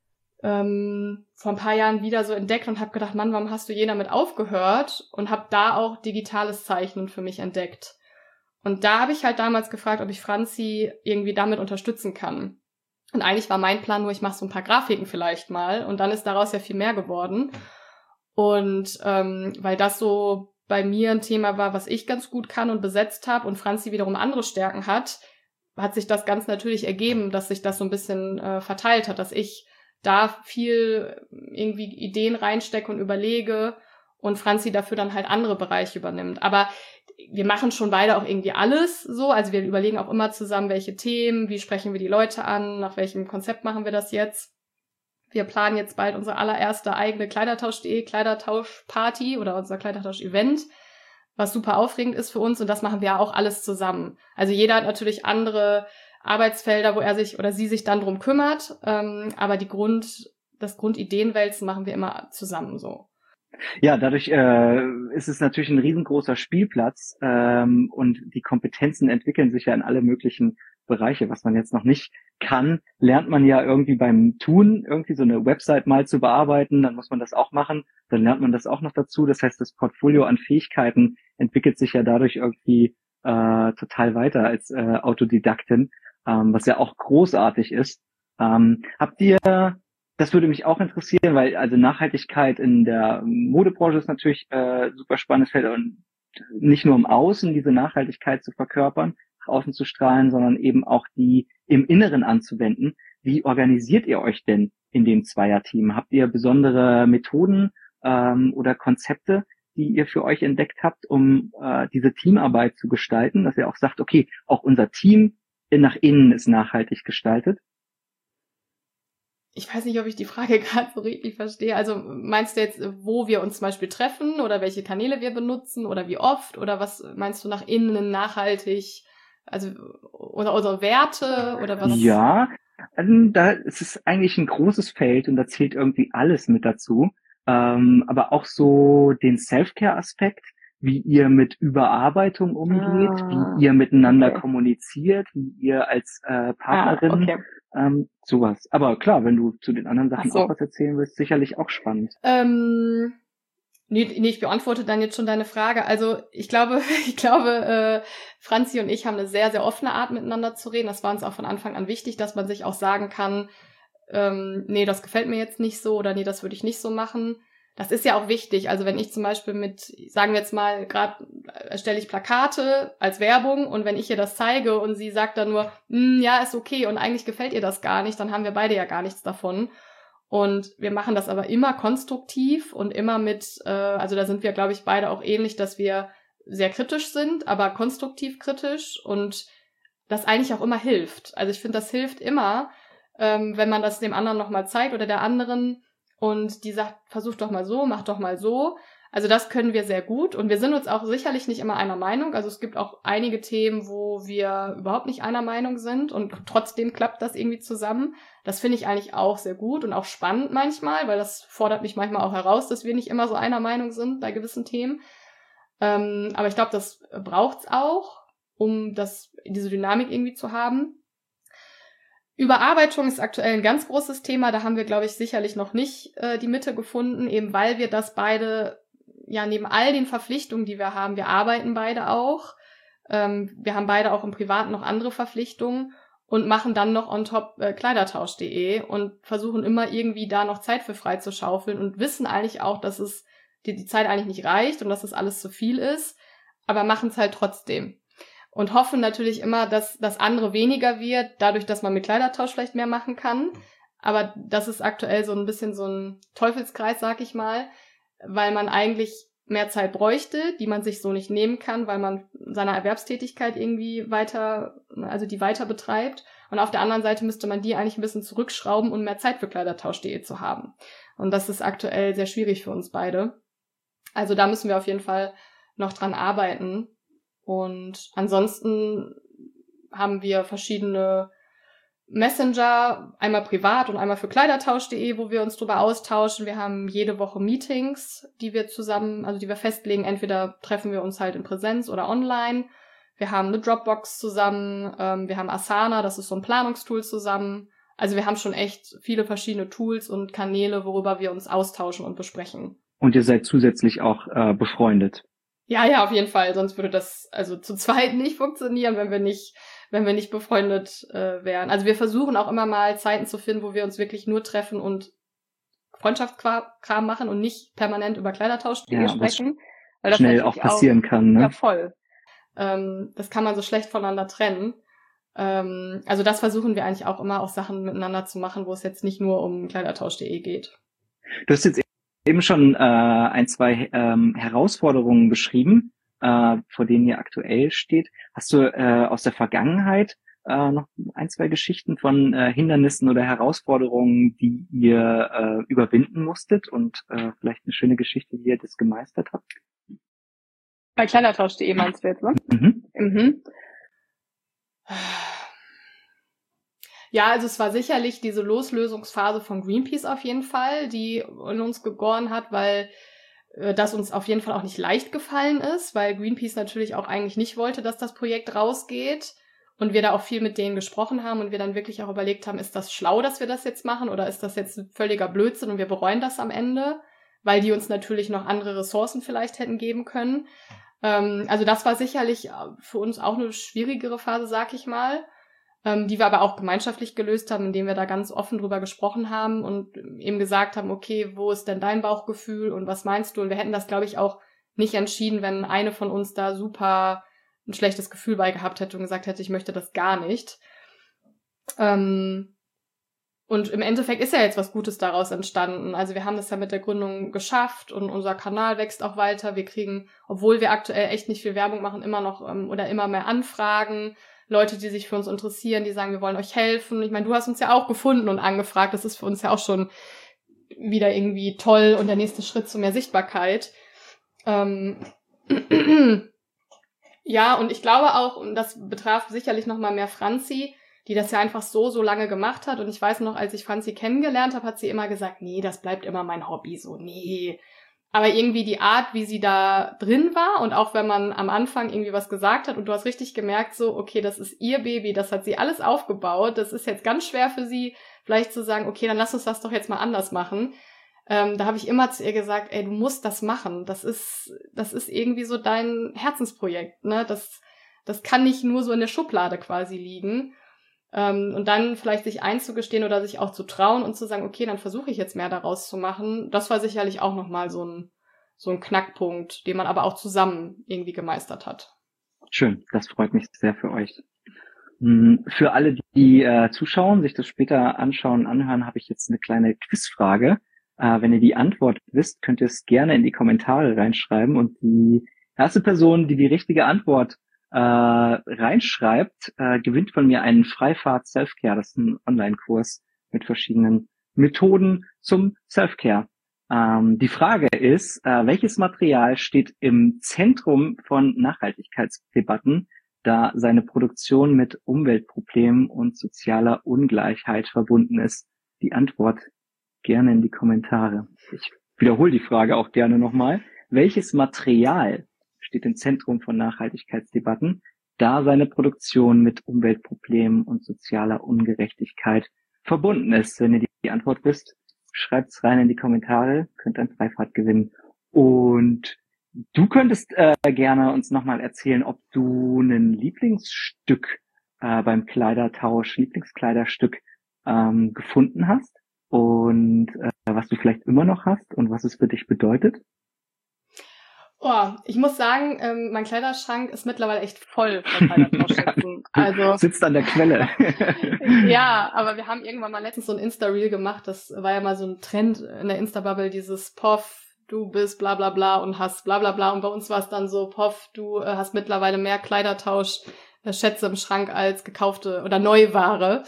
ähm, vor ein paar Jahren wieder so entdeckt und habe gedacht, Mann, warum hast du je damit aufgehört? Und habe da auch digitales Zeichnen für mich entdeckt. Und da habe ich halt damals gefragt, ob ich Franzi irgendwie damit unterstützen kann. Und eigentlich war mein Plan nur, ich mache so ein paar Grafiken vielleicht mal. Und dann ist daraus ja viel mehr geworden. Und ähm, weil das so bei mir ein Thema war, was ich ganz gut kann und besetzt habe und Franzi wiederum andere Stärken hat, hat sich das ganz natürlich ergeben, dass sich das so ein bisschen äh, verteilt hat, dass ich da viel irgendwie Ideen reinstecke und überlege und Franzi dafür dann halt andere Bereiche übernimmt. Aber wir machen schon beide auch irgendwie alles so, also wir überlegen auch immer zusammen, welche Themen, wie sprechen wir die Leute an, nach welchem Konzept machen wir das jetzt. Wir planen jetzt bald unsere allererste eigene kleidertausch punkt de Kleidertausch-Party oder unser Kleidertausch-Event, was super aufregend ist für uns und das machen wir auch alles zusammen. Also jeder hat natürlich andere Arbeitsfelder, wo er sich oder sie sich dann drum kümmert, ähm, aber die Grund, das Grundideenwälzen machen wir immer zusammen so. Ja, dadurch äh, ist es natürlich ein riesengroßer Spielplatz ähm, und die Kompetenzen entwickeln sich ja in alle möglichen Bereiche. Was man jetzt noch nicht kann, lernt man ja irgendwie beim Tun, irgendwie so eine Website mal zu bearbeiten, dann muss man das auch machen, dann lernt man das auch noch dazu. Das heißt, das Portfolio an Fähigkeiten entwickelt sich ja dadurch irgendwie äh, total weiter als äh, Autodidaktin, ähm, was ja auch großartig ist. Ähm, habt ihr Das würde mich auch interessieren, weil also Nachhaltigkeit in der Modebranche ist natürlich äh, super spannendes Feld und nicht nur im Außen diese Nachhaltigkeit zu verkörpern, nach außen zu strahlen, sondern eben auch die im Inneren anzuwenden. Wie organisiert ihr euch denn in dem Zweierteam? Habt ihr besondere Methoden ähm, oder Konzepte, die ihr für euch entdeckt habt, um äh, diese Teamarbeit zu gestalten, dass ihr auch sagt, okay, auch unser Team nach innen ist nachhaltig gestaltet? Ich weiß nicht, ob ich die Frage gerade so richtig verstehe. Also meinst du jetzt, wo wir uns zum Beispiel treffen oder welche Kanäle wir benutzen oder wie oft? Oder was meinst du nach innen nachhaltig? Also oder unsere Werte oder was? Ja, also da ist es eigentlich ein großes Feld und da zählt irgendwie alles mit dazu. Ähm, aber auch so den Self-Care-Aspekt, wie ihr mit Überarbeitung umgeht, Ah, wie ihr miteinander okay. kommuniziert, wie ihr als äh, Partnerin, Ah, okay. ähm, sowas. Aber klar, wenn du zu den anderen Sachen Ach so. auch was erzählen willst, sicherlich auch spannend. Ähm, nee, nee, ich beantworte dann jetzt schon deine Frage. Also ich glaube, ich glaube, äh, Franzi und ich haben eine sehr, sehr offene Art, miteinander zu reden. Das war uns auch von Anfang an wichtig, dass man sich auch sagen kann, ähm, nee, das gefällt mir jetzt nicht so oder nee, das würde ich nicht so machen. Das ist ja auch wichtig. Also wenn ich zum Beispiel mit, sagen wir jetzt mal, gerade erstelle ich Plakate als Werbung und wenn ich ihr das zeige und sie sagt dann nur, ja, ist okay und eigentlich gefällt ihr das gar nicht, dann haben wir beide ja gar nichts davon. Und wir machen das aber immer konstruktiv und immer mit, äh, also da sind wir, glaube ich, beide auch ähnlich, dass wir sehr kritisch sind, aber konstruktiv kritisch und das eigentlich auch immer hilft. Also ich finde, das hilft immer, ähm, wenn man das dem anderen nochmal zeigt oder der anderen und die sagt, versuch doch mal so, mach doch mal so. Also das können wir sehr gut und wir sind uns auch sicherlich nicht immer einer Meinung. Also es gibt auch einige Themen, wo wir überhaupt nicht einer Meinung sind und trotzdem klappt das irgendwie zusammen. Das finde ich eigentlich auch sehr gut und auch spannend manchmal, weil das fordert mich manchmal auch heraus, dass wir nicht immer so einer Meinung sind bei gewissen Themen. Ähm, aber ich glaube, das braucht's auch, um das, diese Dynamik irgendwie zu haben. Überarbeitung ist aktuell ein ganz großes Thema. Da haben wir, glaube ich, sicherlich noch nicht äh, die Mitte gefunden, eben weil wir das beide, ja, neben all den Verpflichtungen, die wir haben, wir arbeiten beide auch, Ähm, wir haben beide auch im Privaten noch andere Verpflichtungen und machen dann noch on top äh, Kleidertausch punkt de und versuchen immer irgendwie da noch Zeit für frei zu schaufeln und wissen eigentlich auch, dass es die, die Zeit eigentlich nicht reicht und dass das alles zu viel ist, aber machen es halt trotzdem. Und hoffen natürlich immer, dass das andere weniger wird, dadurch, dass man mit Kleidertausch vielleicht mehr machen kann. Aber das ist aktuell so ein bisschen so ein Teufelskreis, sag ich mal, weil man eigentlich mehr Zeit bräuchte, die man sich so nicht nehmen kann, weil man seine Erwerbstätigkeit irgendwie weiter, also die weiter betreibt. Und auf der anderen Seite müsste man die eigentlich ein bisschen zurückschrauben, um mehr Zeit für Kleidertausch punkt de zu haben. Und das ist aktuell sehr schwierig für uns beide. Also da müssen wir auf jeden Fall noch dran arbeiten. Und ansonsten haben wir verschiedene Messenger, einmal privat und einmal für Kleidertausch punkt de, wo wir uns drüber austauschen. Wir haben jede Woche Meetings, die wir zusammen, also die wir festlegen. Entweder treffen wir uns halt in Präsenz oder online. Wir haben eine Dropbox zusammen. Ähm, wir haben Asana, das ist so ein Planungstool zusammen. Also wir haben schon echt viele verschiedene Tools und Kanäle, worüber wir uns austauschen und besprechen. Und ihr seid zusätzlich auch äh, befreundet. Ja, ja, auf jeden Fall. Sonst würde das also zu zweit nicht funktionieren, wenn wir nicht, wenn wir nicht befreundet äh, wären. Also wir versuchen auch immer mal Zeiten zu finden, wo wir uns wirklich nur treffen und Freundschaftskram machen und nicht permanent über Kleidertausch punkt de Ja, sprechen. Weil das schnell auch passieren auch, kann, ne? Ja, voll. Ähm, das kann man so schlecht voneinander trennen. Ähm, also das versuchen wir eigentlich auch immer, auch Sachen miteinander zu machen, wo es jetzt nicht nur um Kleidertausch punkt de geht. Du hast jetzt eben schon äh, ein, zwei ähm, Herausforderungen beschrieben, äh, vor denen ihr aktuell steht. Hast du äh, aus der Vergangenheit äh, noch ein, zwei Geschichten von äh, Hindernissen oder Herausforderungen, die ihr äh, überwinden musstet und äh, vielleicht eine schöne Geschichte, wie ihr das gemeistert habt? Bei Kleidertausch punkt de meinst du jetzt, ne? Mhm. Mhm. Ja, also es war sicherlich diese Loslösungsphase von Greenpeace auf jeden Fall, die in uns gegoren hat, weil äh, das uns auf jeden Fall auch nicht leicht gefallen ist, weil Greenpeace natürlich auch eigentlich nicht wollte, dass das Projekt rausgeht und wir da auch viel mit denen gesprochen haben und wir dann wirklich auch überlegt haben, ist das schlau, dass wir das jetzt machen oder ist das jetzt ein völliger Blödsinn und wir bereuen das am Ende, weil die uns natürlich noch andere Ressourcen vielleicht hätten geben können. Ähm, also das war sicherlich für uns auch eine schwierigere Phase, sag ich mal. Die wir aber auch gemeinschaftlich gelöst haben, indem wir da ganz offen drüber gesprochen haben und eben gesagt haben, okay, wo ist denn dein Bauchgefühl und was meinst du? Und wir hätten das, glaube ich, auch nicht entschieden, wenn eine von uns da super ein schlechtes Gefühl bei gehabt hätte und gesagt hätte, ich möchte das gar nicht. Und im Endeffekt ist ja jetzt was Gutes daraus entstanden. Also wir haben das ja mit der Gründung geschafft und unser Kanal wächst auch weiter. Wir kriegen, obwohl wir aktuell echt nicht viel Werbung machen, immer noch oder immer mehr Anfragen. Leute, die sich für uns interessieren, die sagen, wir wollen euch helfen. Ich meine, du hast uns ja auch gefunden und angefragt. Das ist für uns ja auch schon wieder irgendwie toll und der nächste Schritt zu mehr Sichtbarkeit. Ähm ja, und ich glaube auch, und das betraf sicherlich noch mal mehr Franzi, die das ja einfach so, so lange gemacht hat. Und ich weiß noch, als ich Franzi kennengelernt habe, hat sie immer gesagt, nee, das bleibt immer mein Hobby, so, nee. Aber irgendwie die Art, wie sie da drin war und auch wenn man am Anfang irgendwie was gesagt hat und du hast richtig gemerkt, so, okay, das ist ihr Baby, das hat sie alles aufgebaut, das ist jetzt ganz schwer für sie, vielleicht zu sagen, okay, dann lass uns das doch jetzt mal anders machen. Ähm, da habe ich immer zu ihr gesagt, ey, du musst das machen, das ist, das ist irgendwie so dein Herzensprojekt, ne, das, das kann nicht nur so in der Schublade quasi liegen. Ähm, und dann vielleicht sich einzugestehen oder sich auch zu trauen und zu sagen, okay, dann versuche ich jetzt mehr daraus zu machen. Das war sicherlich auch nochmal so ein, so ein Knackpunkt, den man aber auch zusammen irgendwie gemeistert hat. Schön, das freut mich sehr für euch. Für alle, die äh, zuschauen, sich das später anschauen, anhören, habe ich jetzt eine kleine Quizfrage. Äh, wenn ihr die Antwort wisst, könnt ihr es gerne in die Kommentare reinschreiben und die erste Person, die die richtige Antwort äh, reinschreibt, äh, gewinnt von mir einen Freifahrt Selfcare. Das ist ein Online-Kurs mit verschiedenen Methoden zum Selfcare. Ähm, die Frage ist, äh, welches Material steht im Zentrum von Nachhaltigkeitsdebatten, da seine Produktion mit Umweltproblemen und sozialer Ungleichheit verbunden ist? Die Antwort gerne in die Kommentare. Ich wiederhole die Frage auch gerne nochmal. Welches Material steht im Zentrum von Nachhaltigkeitsdebatten, da seine Produktion mit Umweltproblemen und sozialer Ungerechtigkeit verbunden ist? Wenn ihr die Antwort wisst, schreibt's rein in die Kommentare, könnt ein Freifahrt gewinnen. Und du könntest äh, gerne uns nochmal erzählen, ob du ein Lieblingsstück äh, beim Kleidertausch, Lieblingskleiderstück ähm, gefunden hast und äh, was du vielleicht immer noch hast und was es für dich bedeutet. Oh, ich muss sagen, ähm, mein Kleiderschrank ist mittlerweile echt voll von Kleidertauschschätzen. Also sitzt an der Quelle. Ja, aber wir haben irgendwann mal letztens so ein Insta-Reel gemacht. Das war ja mal so ein Trend in der Insta-Bubble, dieses Poff, du bist bla bla bla und hast bla bla bla. Und bei uns war es dann so, Poff, du äh, hast mittlerweile mehr Kleidertausch-Schätze im Schrank als gekaufte oder Neuware.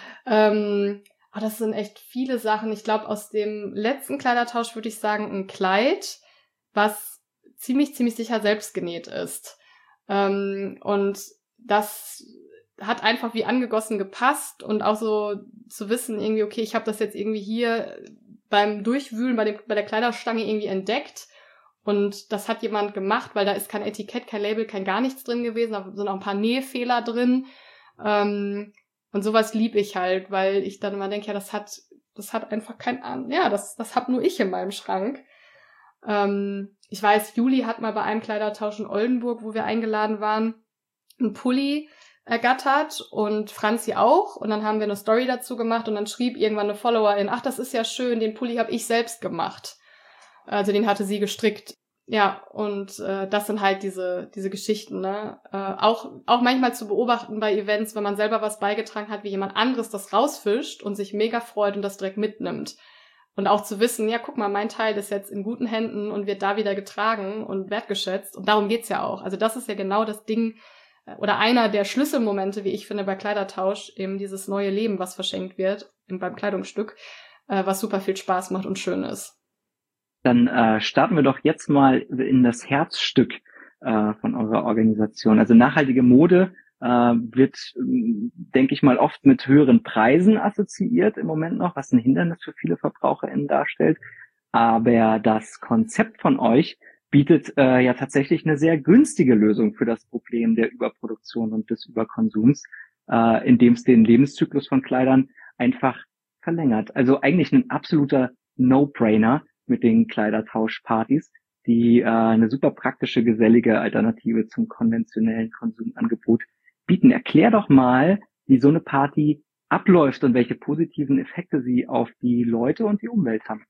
Ähm, aber das sind echt viele Sachen. Ich glaube, aus dem letzten Kleidertausch würde ich sagen, ein Kleid, was ziemlich, ziemlich sicher selbst genäht ist. Ähm, und das hat einfach wie angegossen gepasst und auch so zu wissen, irgendwie, okay, ich habe das jetzt irgendwie hier beim Durchwühlen bei, dem, bei der Kleiderstange irgendwie entdeckt und das hat jemand gemacht, weil da ist kein Etikett, kein Label, kein gar nichts drin gewesen, da sind auch ein paar Nähfehler drin. Ähm, und sowas liebe ich halt, weil ich dann immer denke, ja, das hat, das hat einfach kein Ahnung, ja, das, das hab nur ich in meinem Schrank. Ähm, ich weiß, Juli hat mal bei einem Kleidertausch in Oldenburg, wo wir eingeladen waren, einen Pulli ergattert und Franzi auch. Und dann haben wir eine Story dazu gemacht und dann schrieb irgendwann eine Followerin, ach, das ist ja schön, den Pulli habe ich selbst gemacht. Also den hatte sie gestrickt. Ja, und äh, das sind halt diese diese Geschichten, ne? Äh, auch auch manchmal zu beobachten bei Events, wenn man selber was beigetragen hat, wie jemand anderes das rausfischt und sich mega freut und das direkt mitnimmt. Und auch zu wissen, ja, guck mal, mein Teil ist jetzt in guten Händen und wird da wieder getragen und wertgeschätzt. Und darum geht's ja auch. Also das ist ja genau das Ding oder einer der Schlüsselmomente, wie ich finde, bei Kleidertausch, eben dieses neue Leben, was verschenkt wird beim Kleidungsstück, äh, was super viel Spaß macht und schön ist. Dann äh, starten wir doch jetzt mal in das Herzstück äh, von eurer Organisation. Also nachhaltige Mode äh, wird, denke ich mal, oft mit höheren Preisen assoziiert im Moment noch, was ein Hindernis für viele VerbraucherInnen darstellt. Aber das Konzept von euch bietet äh, ja tatsächlich eine sehr günstige Lösung für das Problem der Überproduktion und des Überkonsums, äh, indem es den Lebenszyklus von Kleidern einfach verlängert. Also eigentlich ein absoluter No-Brainer mit den Kleidertauschpartys, die äh, eine super praktische, gesellige Alternative zum konventionellen Konsumangebot bieten. Erklär doch mal, wie so eine Party abläuft und welche positiven Effekte sie auf die Leute und die Umwelt haben.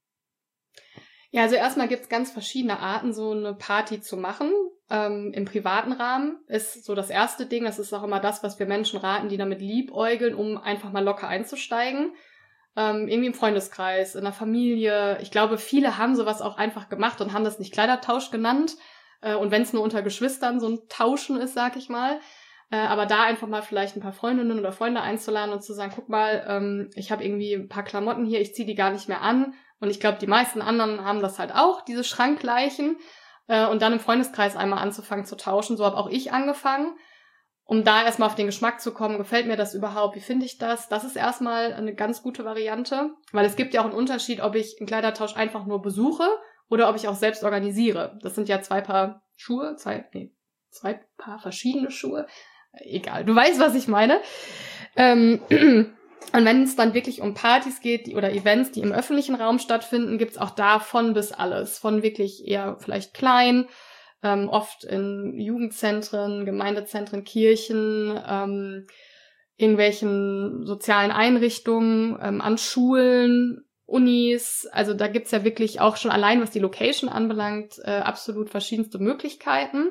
Ja, also erstmal gibt's ganz verschiedene Arten, so eine Party zu machen. Ähm, im privaten Rahmen ist so das erste Ding, das ist auch immer das, was wir Menschen raten, die damit liebäugeln, um einfach mal locker einzusteigen. Ähm, irgendwie im Freundeskreis, in der Familie. Ich glaube, viele haben sowas auch einfach gemacht und haben das nicht Kleidertausch genannt. Äh, und wenn es nur unter Geschwistern so ein Tauschen ist, sag ich mal. Äh, aber da einfach mal vielleicht ein paar Freundinnen oder Freunde einzuladen und zu sagen, guck mal, ähm, ich habe irgendwie ein paar Klamotten hier, ich ziehe die gar nicht mehr an. Und ich glaube, die meisten anderen haben das halt auch, diese Schrankleichen. Äh, und dann im Freundeskreis einmal anzufangen zu tauschen. So habe auch ich angefangen. Um da erstmal auf den Geschmack zu kommen, gefällt mir das überhaupt, wie finde ich das? Das ist erstmal eine ganz gute Variante, weil es gibt ja auch einen Unterschied, ob ich einen Kleidertausch einfach nur besuche oder ob ich auch selbst organisiere. Das sind ja zwei Paar Schuhe, zwei, nee, zwei Paar verschiedene Schuhe. Egal, du weißt, was ich meine. Ähm, und wenn es dann wirklich um Partys geht die, oder Events, die im öffentlichen Raum stattfinden, gibt's auch da von bis alles. Von wirklich eher vielleicht klein, Ähm, oft in Jugendzentren, Gemeindezentren, Kirchen, ähm, irgendwelchen sozialen Einrichtungen, ähm, an Schulen, Unis. Also da gibt's ja wirklich auch schon allein, was die Location anbelangt, äh, absolut verschiedenste Möglichkeiten.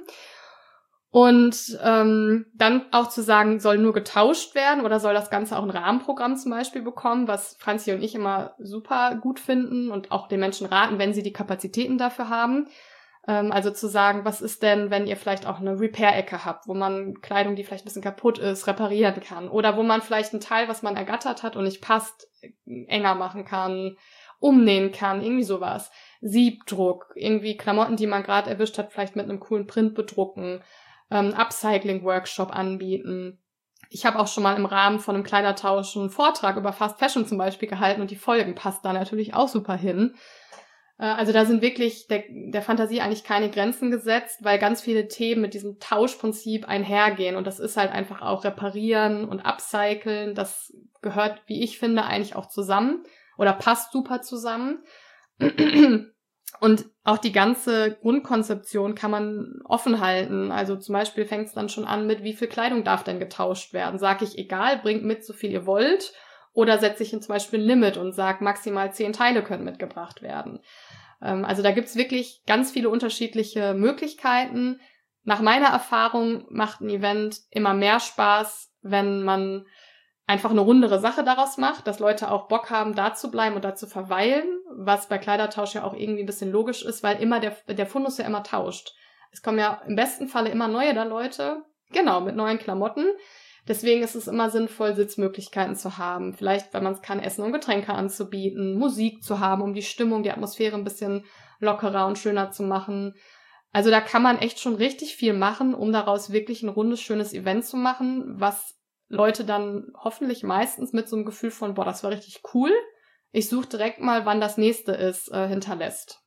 Und ähm, dann auch zu sagen, soll nur getauscht werden oder soll das Ganze auch ein Rahmenprogramm zum Beispiel bekommen, was Franzi und ich immer super gut finden und auch den Menschen raten, wenn sie die Kapazitäten dafür haben. Also zu sagen, was ist denn, wenn ihr vielleicht auch eine Repair-Ecke habt, wo man Kleidung, die vielleicht ein bisschen kaputt ist, reparieren kann. Oder wo man vielleicht ein Teil, was man ergattert hat und nicht passt, enger machen kann, umnähen kann, irgendwie sowas. Siebdruck, irgendwie Klamotten, die man gerade erwischt hat, vielleicht mit einem coolen Print bedrucken, ähm, Upcycling-Workshop anbieten. Ich habe auch schon mal im Rahmen von einem Kleidertausch einen Vortrag über Fast Fashion zum Beispiel gehalten und die Folgen passt da natürlich auch super hin. Also da sind wirklich der, der Fantasie eigentlich keine Grenzen gesetzt, weil ganz viele Themen mit diesem Tauschprinzip einhergehen. Und das ist halt einfach auch reparieren und upcyclen. Das gehört, wie ich finde, eigentlich auch zusammen oder passt super zusammen. Und auch die ganze Grundkonzeption kann man offen halten. Also zum Beispiel fängt es dann schon an mit, wie viel Kleidung darf denn getauscht werden? Sag ich, egal, bringt mit, so viel ihr wollt. Oder setze ich zum Beispiel ein Limit und sage, maximal zehn Teile können mitgebracht werden. Ähm, also da gibt's wirklich ganz viele unterschiedliche Möglichkeiten. Nach meiner Erfahrung macht ein Event immer mehr Spaß, wenn man einfach eine rundere Sache daraus macht, dass Leute auch Bock haben, da zu bleiben und da zu verweilen, was bei Kleidertausch ja auch irgendwie ein bisschen logisch ist, weil immer der, der Fundus ja immer tauscht. Es kommen ja im besten Falle immer neue da Leute, genau, mit neuen Klamotten. Deswegen ist es immer sinnvoll, Sitzmöglichkeiten zu haben. Vielleicht, wenn man es kann, Essen und Getränke anzubieten, Musik zu haben, um die Stimmung, die Atmosphäre ein bisschen lockerer und schöner zu machen. Also da kann man echt schon richtig viel machen, um daraus wirklich ein rundes, schönes Event zu machen, was Leute dann hoffentlich meistens mit so einem Gefühl von, boah, das war richtig cool. Ich suche direkt mal, wann das nächste ist, äh, hinterlässt.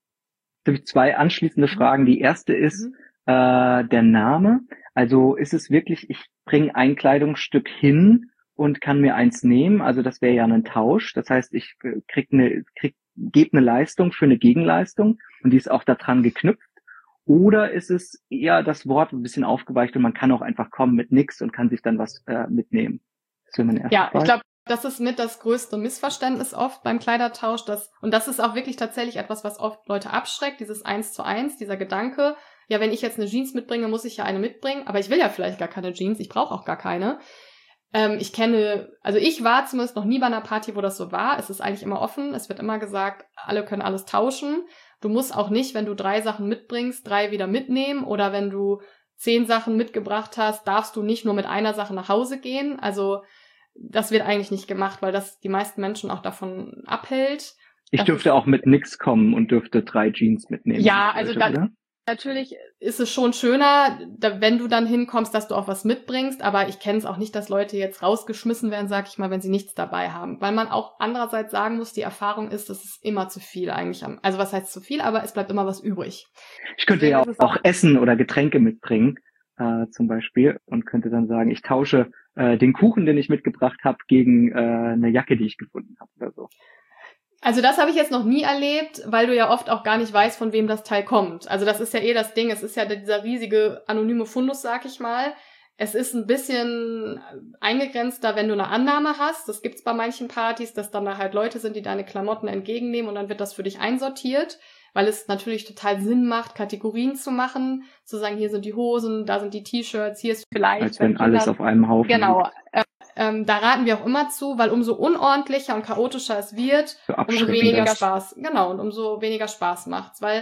Da habe ich zwei anschließende Fragen. Die erste ist mhm. äh, der Name. Also ist es wirklich, ich bringe ein Kleidungsstück hin und kann mir eins nehmen. Also das wäre ja ein Tausch. Das heißt, ich krieg eine, krieg, gebe eine Leistung für eine Gegenleistung und die ist auch daran geknüpft. Oder ist es eher das Wort ein bisschen aufgeweicht und man kann auch einfach kommen mit nix und kann sich dann was äh, mitnehmen? Das wäre meine erste Ja, Frage. Ich glaube, das ist mit das größte Missverständnis oft beim Kleidertausch. Das, und das ist auch wirklich tatsächlich etwas, was oft Leute abschreckt, dieses Eins zu Eins, dieser Gedanke, ja, wenn ich jetzt eine Jeans mitbringe, muss ich ja eine mitbringen, aber ich will ja vielleicht gar keine Jeans, ich brauche auch gar keine. Ähm, ich kenne, also ich war zumindest noch nie bei einer Party, wo das so war. Es ist eigentlich immer offen, es wird immer gesagt, alle können alles tauschen. Du musst auch nicht, wenn du drei Sachen mitbringst, drei wieder mitnehmen. Oder wenn du zehn Sachen mitgebracht hast, darfst du nicht nur mit einer Sache nach Hause gehen. Also das wird eigentlich nicht gemacht, weil das die meisten Menschen auch davon abhält. Ich dürfte auch mit nix kommen und dürfte drei Jeans mitnehmen. Ja, also da, natürlich ist es schon schöner, da, wenn du dann hinkommst, dass du auch was mitbringst. Aber ich kenne es auch nicht, dass Leute jetzt rausgeschmissen werden, sag ich mal, wenn sie nichts dabei haben. Weil man auch andererseits sagen muss, die Erfahrung ist, das ist immer zu viel eigentlich. Also was heißt zu viel, aber es bleibt immer was übrig. Ich könnte ja auch, auch Essen oder Getränke mitbringen, äh, zum Beispiel, und könnte dann sagen, ich tausche äh, den Kuchen, den ich mitgebracht habe, gegen äh, eine Jacke, die ich gefunden habe oder so. Also das habe ich jetzt noch nie erlebt, weil du ja oft auch gar nicht weißt, von wem das Teil kommt. Also das ist ja eh das Ding, es ist ja dieser riesige anonyme Fundus, sag ich mal. Es ist ein bisschen eingegrenzter, wenn du eine Annahme hast. Das gibt's bei manchen Partys, dass dann da halt Leute sind, die deine Klamotten entgegennehmen und dann wird das für dich einsortiert, weil es natürlich total Sinn macht, Kategorien zu machen, zu sagen, hier sind die Hosen, da sind die T-Shirts, hier ist vielleicht... Als wenn alles auf einem Haufen Genau. liegt. Ähm, da raten wir auch immer zu, weil umso unordentlicher und chaotischer es wird, umso weniger Spaß, genau, und umso weniger Spaß macht's, weil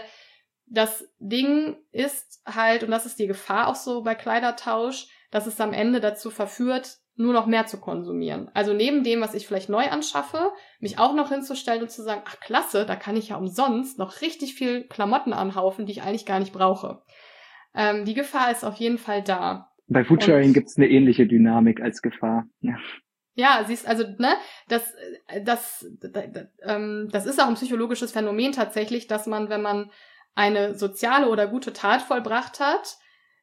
das Ding ist halt, und das ist die Gefahr auch so bei Kleidertausch, dass es am Ende dazu verführt, nur noch mehr zu konsumieren. Also neben dem, was ich vielleicht neu anschaffe, mich auch noch hinzustellen und zu sagen, ach klasse, da kann ich ja umsonst noch richtig viel Klamotten anhaufen, die ich eigentlich gar nicht brauche. Ähm, die Gefahr ist auf jeden Fall da. Bei Foodsharing gibt es eine ähnliche Dynamik als Gefahr. Ja, ja, siehst, also, ne, das, das, das, ähm, das ist auch ein psychologisches Phänomen tatsächlich, dass man, wenn man eine soziale oder gute Tat vollbracht hat,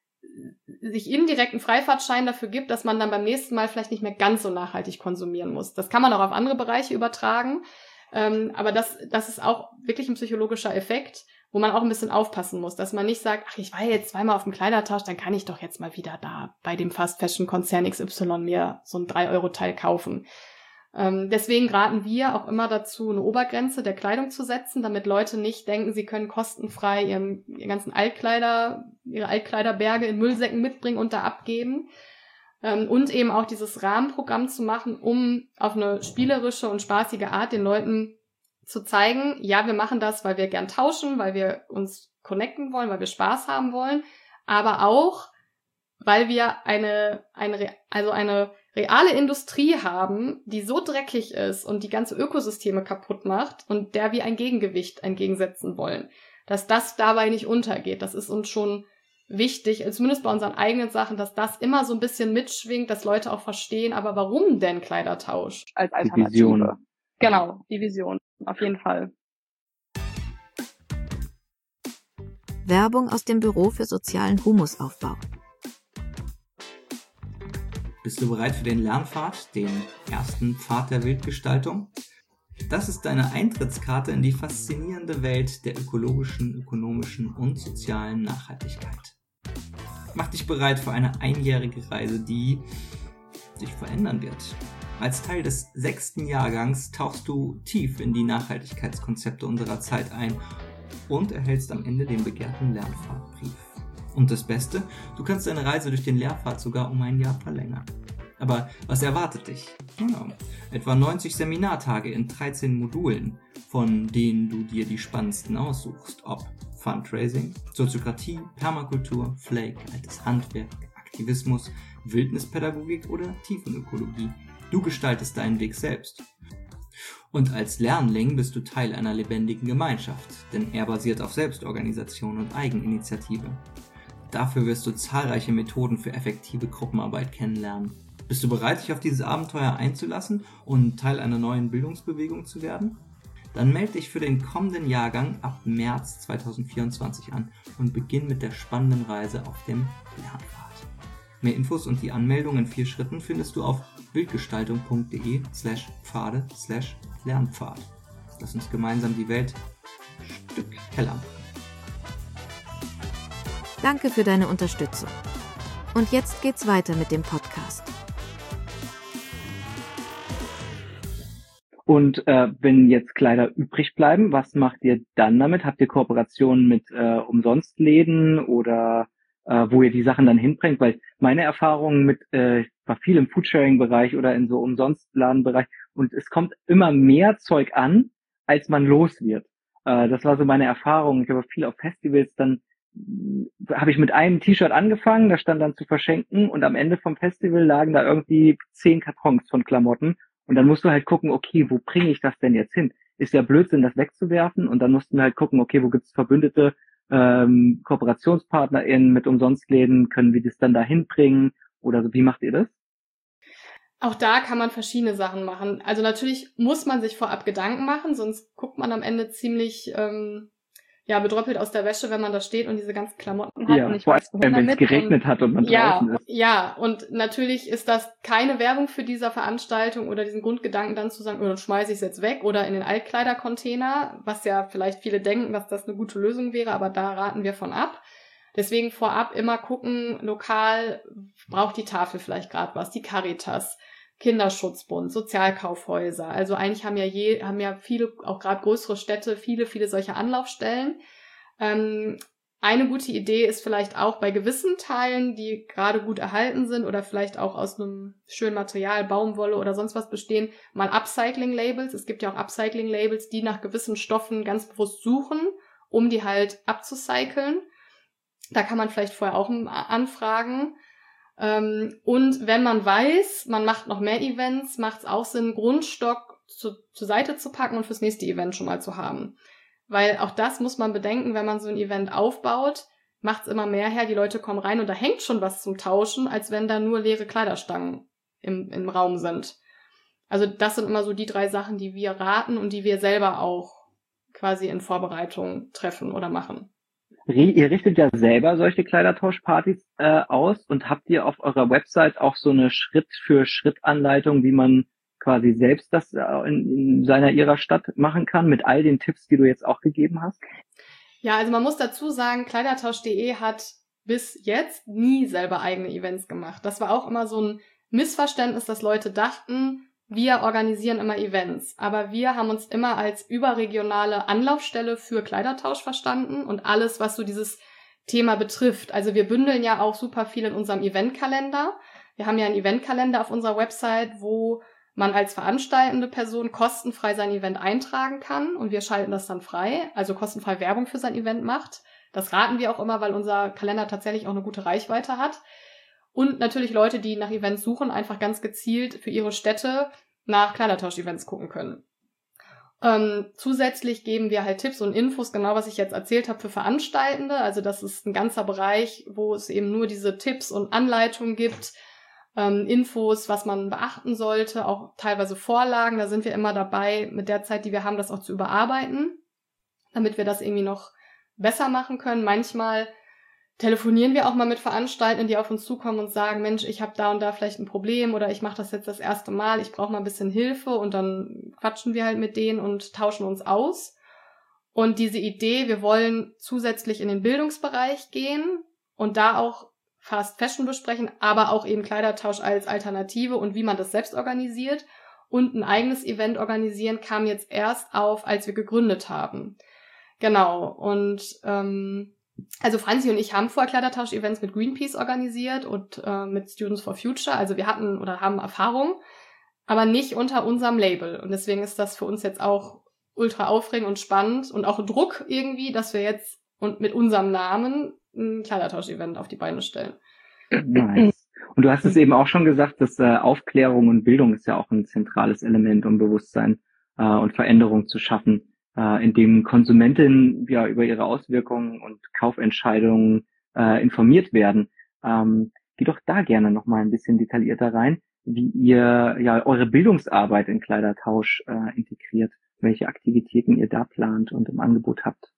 sich indirekt einen Freifahrtschein dafür gibt, dass man dann beim nächsten Mal vielleicht nicht mehr ganz so nachhaltig konsumieren muss. Das kann man auch auf andere Bereiche übertragen, ähm, aber das, das ist auch wirklich ein psychologischer Effekt, wo man auch ein bisschen aufpassen muss, dass man nicht sagt, ach, ich war jetzt zweimal auf dem Kleidertausch, dann kann ich doch jetzt mal wieder da bei dem Fast-Fashion-Konzern X Y mir so ein drei Euro Teil kaufen. Ähm, deswegen raten wir auch immer dazu, eine Obergrenze der Kleidung zu setzen, damit Leute nicht denken, sie können kostenfrei ihren, ihren ganzen Altkleider, ihre Altkleiderberge in Müllsäcken mitbringen und da abgeben. Ähm, und eben auch dieses Rahmenprogramm zu machen, um auf eine spielerische und spaßige Art den Leuten zu zeigen, ja, wir machen das, weil wir gern tauschen, weil wir uns connecten wollen, weil wir Spaß haben wollen, aber auch, weil wir eine, eine, also eine reale Industrie haben, die so dreckig ist und die ganze Ökosysteme kaputt macht und der wir ein Gegengewicht entgegensetzen wollen, dass das dabei nicht untergeht. Das ist uns schon wichtig, zumindest bei unseren eigenen Sachen, dass das immer so ein bisschen mitschwingt, dass Leute auch verstehen, aber warum denn Kleidertausch? Als Alternative. Genau, die Vision, auf jeden Fall. Werbung aus dem Büro für sozialen Humusaufbau. Bist du bereit für den Lernpfad, den ersten Pfad der Wildgestaltung? Das ist deine Eintrittskarte in die faszinierende Welt der ökologischen, ökonomischen und sozialen Nachhaltigkeit. Mach dich bereit für eine einjährige Reise, die dich verändern wird. Als Teil des sechsten Jahrgangs tauchst du tief in die Nachhaltigkeitskonzepte unserer Zeit ein und erhältst am Ende den begehrten Lernfahrtbrief. Und das Beste, du kannst deine Reise durch den Lehrpfad sogar um ein Jahr verlängern. Aber was erwartet dich? Ja, etwa neunzig Seminartage in dreizehn Modulen, von denen du dir die spannendsten aussuchst, ob Fundraising, Soziokratie, Permakultur, Flake, altes Handwerk, Aktivismus, Wildnispädagogik oder Tiefenökologie. Du gestaltest deinen Weg selbst. Und als Lernling bist du Teil einer lebendigen Gemeinschaft, denn er basiert auf Selbstorganisation und Eigeninitiative. Dafür wirst du zahlreiche Methoden für effektive Gruppenarbeit kennenlernen. Bist du bereit, dich auf dieses Abenteuer einzulassen und Teil einer neuen Bildungsbewegung zu werden? Dann melde dich für den kommenden Jahrgang ab März zweitausendvierundzwanzig an und beginn mit der spannenden Reise auf dem Lernpfad. Mehr Infos und die Anmeldung in vier Schritten findest du auf bildgestaltung.de slash Pfade slash Lernpfad. Lass uns gemeinsam die Welt ein Stück heller machen. Danke für deine Unterstützung. Und jetzt geht's weiter mit dem Podcast. Und äh, wenn jetzt Kleider übrig bleiben, was macht ihr dann damit? Habt ihr Kooperationen mit äh, Umsonstläden oder äh, wo ihr die Sachen dann hinbringt? Weil meine Erfahrung mit, äh, ich war viel im Foodsharing-Bereich oder in so Umsonstladenbereich und es kommt immer mehr Zeug an, als man los wird. Äh, das war so meine Erfahrung. Ich habe viel auf Festivals, dann habe ich mit einem T-Shirt angefangen, das stand dann zu verschenken und am Ende vom Festival lagen da irgendwie zehn Kartons von Klamotten. Und dann musst du halt gucken, okay, wo bringe ich das denn jetzt hin? Ist ja Blödsinn, das wegzuwerfen. Und dann mussten wir halt gucken, okay, wo gibt's Verbündete, ähm, KooperationspartnerInnen mit Umsonstläden, können wir das dann da hinbringen? Oder so, wie macht ihr das? Auch da kann man verschiedene Sachen machen. Also natürlich muss man sich vorab Gedanken machen, sonst guckt man am Ende ziemlich ähm, ja bedröppelt aus der Wäsche, wenn man da steht und diese ganzen Klamotten hat. Ja, und ich vor weiß, allem, wenn es geregnet und, hat und man ja, draußen ist. Ja, und natürlich ist das keine Werbung für diese Veranstaltung oder diesen Grundgedanken dann zu sagen, oh, dann schmeiße ich es jetzt weg oder in den Altkleidercontainer, was ja vielleicht viele denken, dass das eine gute Lösung wäre, aber da raten wir von ab. Deswegen vorab immer gucken, lokal braucht die Tafel vielleicht gerade was, die Caritas, Kinderschutzbund, Sozialkaufhäuser. Also eigentlich haben ja je, haben ja viele, auch gerade größere Städte, viele, viele solche Anlaufstellen. Ähm, eine gute Idee ist vielleicht auch bei gewissen Teilen, die gerade gut erhalten sind oder vielleicht auch aus einem schönen Material, Baumwolle oder sonst was bestehen, mal Upcycling-Labels. Es gibt ja auch Upcycling-Labels, die nach gewissen Stoffen ganz bewusst suchen, um die halt abzucyceln. Da kann man vielleicht vorher auch anfragen. Und wenn man weiß, man macht noch mehr Events, macht es auch Sinn, Grundstock zu, zur Seite zu packen und fürs nächste Event schon mal zu haben. Weil auch das muss man bedenken, wenn man so ein Event aufbaut, macht es immer mehr her, die Leute kommen rein und da hängt schon was zum Tauschen, als wenn da nur leere Kleiderstangen im, im Raum sind. Also das sind immer so die drei Sachen, die wir raten und die wir selber auch quasi in Vorbereitung treffen oder machen. Ihr richtet ja selber solche Kleidertauschpartys äh, aus und habt ihr auf eurer Website auch so eine Schritt-für-Schritt-Anleitung, wie man quasi selbst das in, in seiner, ihrer Stadt machen kann, mit all den Tipps, die du jetzt auch gegeben hast? Ja, also man muss dazu sagen, Kleidertausch punkt de hat bis jetzt nie selber eigene Events gemacht. Das war auch immer so ein Missverständnis, dass Leute dachten, wir organisieren immer Events, aber wir haben uns immer als überregionale Anlaufstelle für Kleidertausch verstanden und alles, was so dieses Thema betrifft. Also wir bündeln ja auch super viel in unserem Eventkalender. Wir haben ja einen Eventkalender auf unserer Website, wo man als veranstaltende Person kostenfrei sein Event eintragen kann und wir schalten das dann frei, also kostenfrei Werbung für sein Event macht. Das raten wir auch immer, weil unser Kalender tatsächlich auch eine gute Reichweite hat. Und natürlich Leute, die nach Events suchen, einfach ganz gezielt für ihre Städte nach Kleidertausch-Events gucken können. Ähm, zusätzlich geben wir halt Tipps und Infos, genau was ich jetzt erzählt habe, für Veranstaltende. Also das ist ein ganzer Bereich, wo es eben nur diese Tipps und Anleitungen gibt, ähm, Infos, was man beachten sollte, auch teilweise Vorlagen. Da sind wir immer dabei, mit der Zeit, die wir haben, das auch zu überarbeiten, damit wir das irgendwie noch besser machen können. Manchmal telefonieren wir auch mal mit Veranstaltern, die auf uns zukommen und sagen, Mensch, ich habe da und da vielleicht ein Problem oder ich mache das jetzt das erste Mal, ich brauche mal ein bisschen Hilfe und dann quatschen wir halt mit denen und tauschen uns aus. Und diese Idee, wir wollen zusätzlich in den Bildungsbereich gehen und da auch Fast Fashion besprechen, aber auch eben Kleidertausch als Alternative und wie man das selbst organisiert und ein eigenes Event organisieren, kam jetzt erst auf, als wir gegründet haben. Genau, und ähm, also Franzi und ich haben vorher Kleidertausch-Events mit Greenpeace organisiert und äh, mit Students for Future, also wir hatten oder haben Erfahrung, aber nicht unter unserem Label und deswegen ist das für uns jetzt auch ultra aufregend und spannend und auch Druck irgendwie, dass wir jetzt und mit unserem Namen ein Kleidertausch-Event auf die Beine stellen. Nice. Und du hast es eben auch schon gesagt, dass äh, Aufklärung und Bildung ist ja auch ein zentrales Element, um Bewusstsein äh, und Veränderung zu schaffen, äh, indem Konsumentinnen ja über ihre Auswirkungen und Kaufentscheidungen äh, informiert werden. Ähm, geh doch da gerne nochmal ein bisschen detaillierter rein, wie ihr ja eure Bildungsarbeit in Kleidertausch äh, integriert, welche Aktivitäten ihr da plant und im Angebot habt.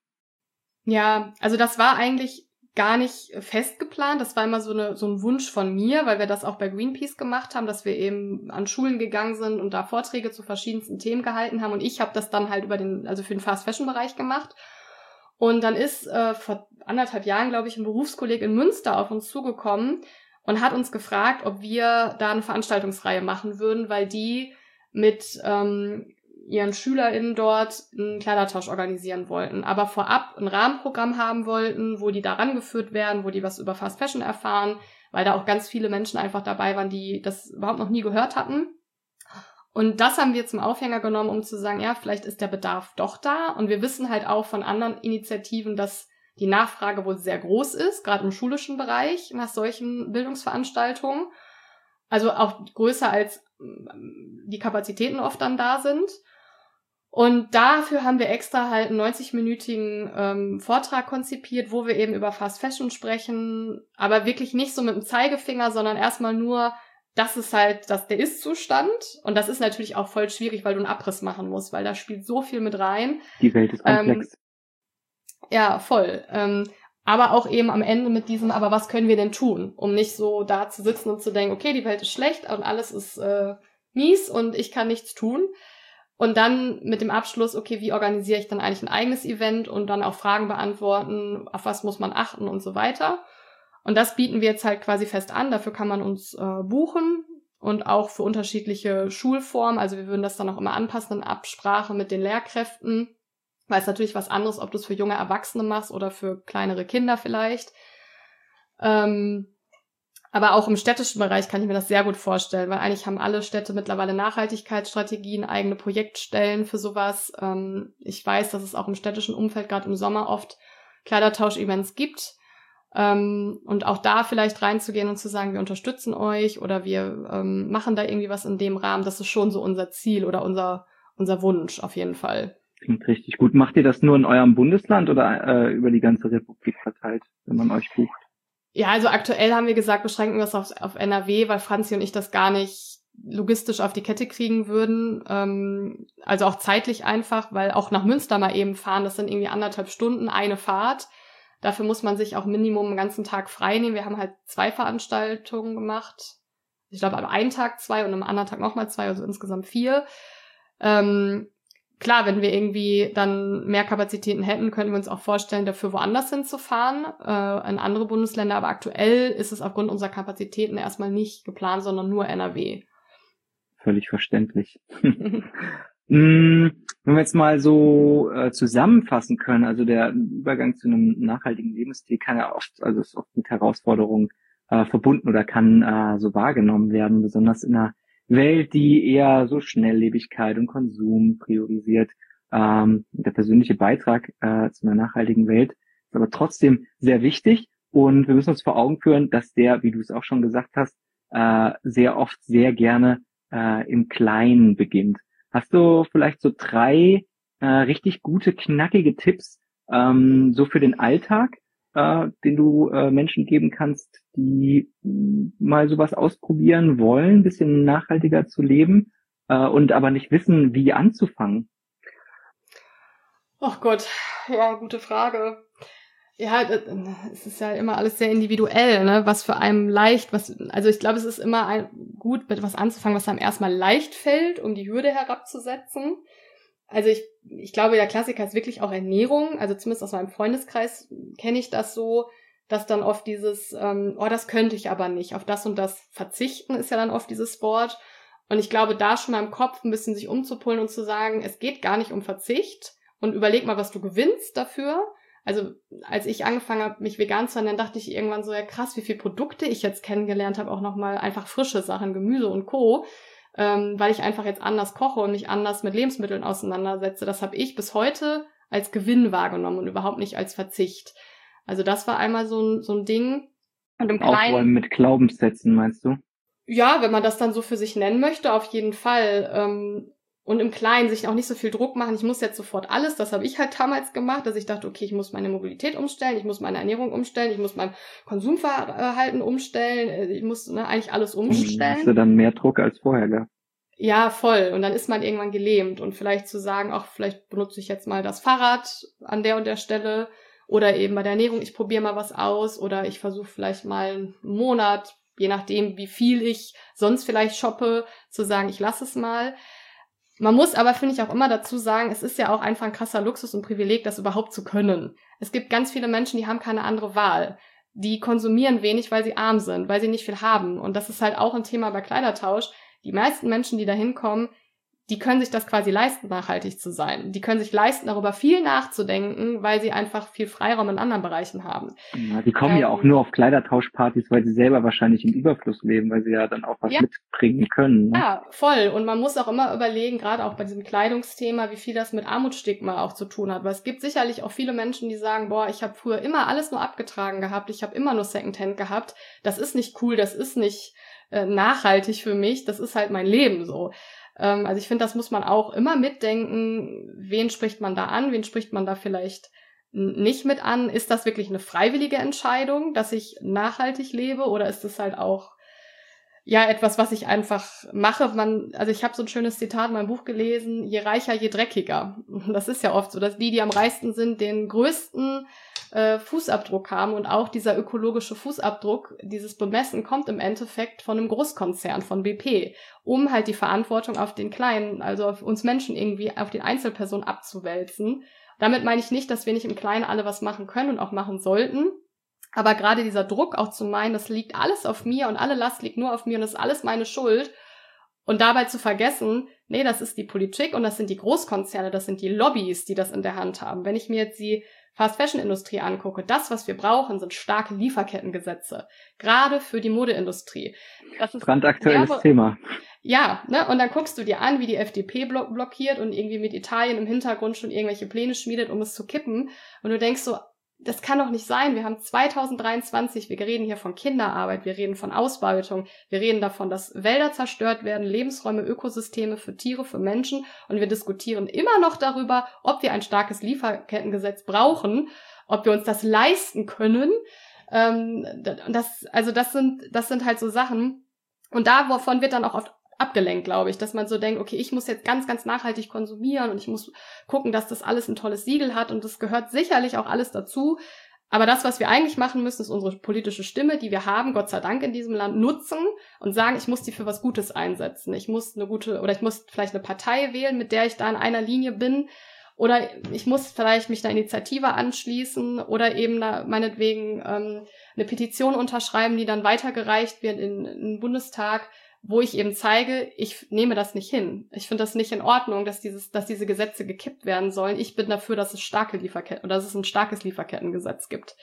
Ja, also das war eigentlich gar nicht fest geplant. Das war immer so eine so ein Wunsch von mir, weil wir das auch bei Greenpeace gemacht haben, dass wir eben an Schulen gegangen sind und da Vorträge zu verschiedensten Themen gehalten haben. Und ich habe das dann halt über den, also für den Fast-Fashion-Bereich gemacht. Und dann ist äh, vor anderthalb Jahren, glaube ich, ein Berufskolleg in Münster auf uns zugekommen und hat uns gefragt, ob wir da eine Veranstaltungsreihe machen würden, weil die mit ähm, ihren SchülerInnen dort einen Kleidertausch organisieren wollten, aber vorab ein Rahmenprogramm haben wollten, wo die da rangeführt werden, wo die was über Fast Fashion erfahren, weil da auch ganz viele Menschen einfach dabei waren, die das überhaupt noch nie gehört hatten. Und das haben wir zum Aufhänger genommen, um zu sagen, ja, vielleicht ist der Bedarf doch da. Und wir wissen halt auch von anderen Initiativen, dass die Nachfrage wohl sehr groß ist, gerade im schulischen Bereich nach solchen Bildungsveranstaltungen. Also auch größer als die Kapazitäten oft dann da sind. Und dafür haben wir extra halt einen neunzig-minütigen ähm, Vortrag konzipiert, wo wir eben über Fast Fashion sprechen, aber wirklich nicht so mit dem Zeigefinger, sondern erstmal nur, das ist halt das, der Ist-Zustand. Und das ist natürlich auch voll schwierig, weil du einen Abriss machen musst, weil da spielt so viel mit rein. Die Welt ist komplex. Ähm, ja, voll. Ähm, aber auch eben am Ende mit diesem, aber was können wir denn tun, um nicht so da zu sitzen und zu denken, okay, die Welt ist schlecht und alles ist äh, mies und ich kann nichts tun. Und dann mit dem Abschluss, okay, wie organisiere ich dann eigentlich ein eigenes Event und dann auch Fragen beantworten, auf was muss man achten und so weiter. Und das bieten wir jetzt halt quasi fest an, dafür kann man uns äh, buchen und auch für unterschiedliche Schulformen, also wir würden das dann auch immer anpassen in Absprache mit den Lehrkräften, weil es natürlich was anderes, ob du es für junge Erwachsene machst oder für kleinere Kinder vielleicht. Ähm, Aber auch im städtischen Bereich kann ich mir das sehr gut vorstellen, weil eigentlich haben alle Städte mittlerweile Nachhaltigkeitsstrategien, eigene Projektstellen für sowas. Ähm, ich weiß, dass es auch im städtischen Umfeld gerade im Sommer oft Kleidertausch-Events gibt. Ähm, und auch da vielleicht reinzugehen und zu sagen, wir unterstützen euch oder wir ähm, machen da irgendwie was in dem Rahmen, das ist schon so unser Ziel oder unser unser Wunsch auf jeden Fall. Klingt richtig gut. Macht ihr das nur in eurem Bundesland oder äh, über die ganze Republik verteilt, wenn man euch bucht? Ja, also aktuell haben wir gesagt, beschränken wir es auf, auf N R W, weil Franzi und ich das gar nicht logistisch auf die Kette kriegen würden. Ähm, also auch zeitlich einfach, weil auch nach Münster mal eben fahren, das sind irgendwie anderthalb Stunden, eine Fahrt. Dafür muss man sich auch Minimum einen ganzen Tag frei nehmen. Wir haben halt zwei Veranstaltungen gemacht. Ich glaube, am einen Tag zwei und am anderen Tag nochmal zwei, also insgesamt vier. Ähm, Klar, wenn wir irgendwie dann mehr Kapazitäten hätten, könnten wir uns auch vorstellen, dafür woanders hinzufahren, äh, in andere Bundesländer. Aber aktuell ist es aufgrund unserer Kapazitäten erstmal nicht geplant, sondern nur N R W. Völlig verständlich. Wenn wir jetzt mal so äh, zusammenfassen können, also der Übergang zu einem nachhaltigen Lebensstil kann ja oft, also ist oft mit Herausforderungen äh, verbunden oder kann äh, so wahrgenommen werden, besonders in einer Welt, die eher so Schnelllebigkeit und Konsum priorisiert. Ähm, der persönliche Beitrag äh, zu einer nachhaltigen Welt ist aber trotzdem sehr wichtig und wir müssen uns vor Augen führen, dass der, wie du es auch schon gesagt hast, äh, sehr oft sehr gerne äh, im Kleinen beginnt. Hast du vielleicht so drei äh, richtig gute, knackige Tipps ähm, so für den Alltag, äh, den du äh, Menschen geben kannst, die mh, mal sowas ausprobieren wollen, ein bisschen nachhaltiger zu leben äh, und aber nicht wissen, wie anzufangen? Ach Gott, ja, gute Frage. Ja, es ist ja immer alles sehr individuell, ne? Was für einem leicht, was, also ich glaube, es ist immer ein, gut, mit was anzufangen, was einem erstmal leicht fällt, um die Hürde herabzusetzen. Also ich, ich glaube, der Klassiker ist wirklich auch Ernährung. Also zumindest aus meinem Freundeskreis kenne ich das so, dass dann oft dieses, ähm, oh, das könnte ich aber nicht, auf das und das verzichten ist ja dann oft dieses Wort. Und ich glaube, da schon mal im Kopf ein bisschen sich umzupolen und zu sagen, es geht gar nicht um Verzicht und überleg mal, was du gewinnst dafür. Also als ich angefangen habe, mich vegan zu ernähren, dachte ich irgendwann so, ja krass, wie viele Produkte ich jetzt kennengelernt habe, auch nochmal einfach frische Sachen, Gemüse und Co., ähm, weil ich einfach jetzt anders koche und mich anders mit Lebensmitteln auseinandersetze. Das habe ich bis heute als Gewinn wahrgenommen und überhaupt nicht als Verzicht. Also das war einmal so ein, so ein Ding. Und im Kleinen Aufräumen mit Glaubenssätzen, meinst du? Ja, wenn man das dann so für sich nennen möchte, auf jeden Fall. Ähm, Und im Kleinen sich auch nicht so viel Druck machen, ich muss jetzt sofort alles, das habe ich halt damals gemacht, dass ich dachte, okay, ich muss meine Mobilität umstellen, ich muss meine Ernährung umstellen, ich muss mein Konsumverhalten umstellen, ich muss ne, eigentlich alles umstellen. Hast du dann mehr Druck als vorher gehabt? Ja, voll. Und dann ist man irgendwann gelähmt und vielleicht zu sagen, ach, vielleicht benutze ich jetzt mal das Fahrrad an der und der Stelle oder eben bei der Ernährung, ich probiere mal was aus oder ich versuche vielleicht mal einen Monat, je nachdem, wie viel ich sonst vielleicht shoppe, zu sagen, ich lasse es mal. Man muss aber, finde ich, auch immer dazu sagen, es ist ja auch einfach ein krasser Luxus und Privileg, das überhaupt zu können. Es gibt ganz viele Menschen, die haben keine andere Wahl. Die konsumieren wenig, weil sie arm sind, weil sie nicht viel haben. Und das ist halt auch ein Thema bei Kleidertausch. Die meisten Menschen, die da hinkommen, die können sich das quasi leisten, nachhaltig zu sein. Die können sich leisten, darüber viel nachzudenken, weil sie einfach viel Freiraum in anderen Bereichen haben. Ja, die kommen ähm, ja auch nur auf Kleidertauschpartys, weil sie selber wahrscheinlich im Überfluss leben, weil sie ja dann auch was ja. mitbringen können. Ne? Ja, voll. Und man muss auch immer überlegen, gerade auch bei diesem Kleidungsthema, wie viel das mit Armutsstigma auch zu tun hat. Weil es gibt sicherlich auch viele Menschen, die sagen, boah, ich habe früher immer alles nur abgetragen gehabt, ich habe immer nur Secondhand gehabt. Das ist nicht cool, das ist nicht äh, nachhaltig für mich, das ist halt mein Leben so. Also ich finde, das muss man auch immer mitdenken, wen spricht man da an, wen spricht man da vielleicht nicht mit an. Ist das wirklich eine freiwillige Entscheidung, dass ich nachhaltig lebe oder ist es halt auch ja etwas, was ich einfach mache? Man, also ich habe so ein schönes Zitat in meinem Buch gelesen, je reicher, je dreckiger. Das ist ja oft so, dass die, die am reichsten sind, den größten äh, Fußabdruck haben und auch dieser ökologische Fußabdruck, dieses Bemessen kommt im Endeffekt von einem Großkonzern, von B P, um halt die Verantwortung auf den Kleinen, also auf uns Menschen irgendwie, auf den Einzelpersonen abzuwälzen. Damit meine ich nicht, dass wir nicht im Kleinen alle was machen können und auch machen sollten, aber gerade dieser Druck auch zu meinen, das liegt alles auf mir und alle Last liegt nur auf mir und das ist alles meine Schuld und dabei zu vergessen, nee, das ist die Politik und das sind die Großkonzerne, das sind die Lobbys, die das in der Hand haben. Wenn ich mir jetzt die Fast-Fashion-Industrie angucke, das, was wir brauchen, sind starke Lieferkettengesetze. Gerade für die Modeindustrie. Das ist brandaktuelles ja, Thema. Ja, ne? Und dann guckst du dir an, wie die F D P blo- blockiert und irgendwie mit Italien im Hintergrund schon irgendwelche Pläne schmiedet, um es zu kippen. Und du denkst so, das kann doch nicht sein. Wir haben zwanzig dreiundzwanzig, wir reden hier von Kinderarbeit, wir reden von Ausbeutung, wir reden davon, dass Wälder zerstört werden, Lebensräume, Ökosysteme für Tiere, für Menschen und wir diskutieren immer noch darüber, ob wir ein starkes Lieferkettengesetz brauchen, ob wir uns das leisten können. Ähm, das, also das sind, das sind halt so Sachen und davon wird dann auch oft abgelenkt, glaube ich, dass man so denkt, okay, ich muss jetzt ganz, ganz nachhaltig konsumieren und ich muss gucken, dass das alles ein tolles Siegel hat und das gehört sicherlich auch alles dazu. Aber das, was wir eigentlich machen müssen, ist unsere politische Stimme, die wir haben, Gott sei Dank in diesem Land, nutzen und sagen, ich muss die für was Gutes einsetzen. Ich muss eine gute, oder ich muss vielleicht eine Partei wählen, mit der ich da in einer Linie bin. Oder ich muss vielleicht mich einer Initiative anschließen oder eben da meinetwegen ähm, eine Petition unterschreiben, die dann weitergereicht wird in, in den Bundestag, wo ich eben zeige, ich nehme das nicht hin. Ich finde das nicht in Ordnung, dass dieses, dass diese Gesetze gekippt werden sollen. Ich bin dafür, dass es starke Lieferketten oder dass es ein starkes Lieferkettengesetz gibt.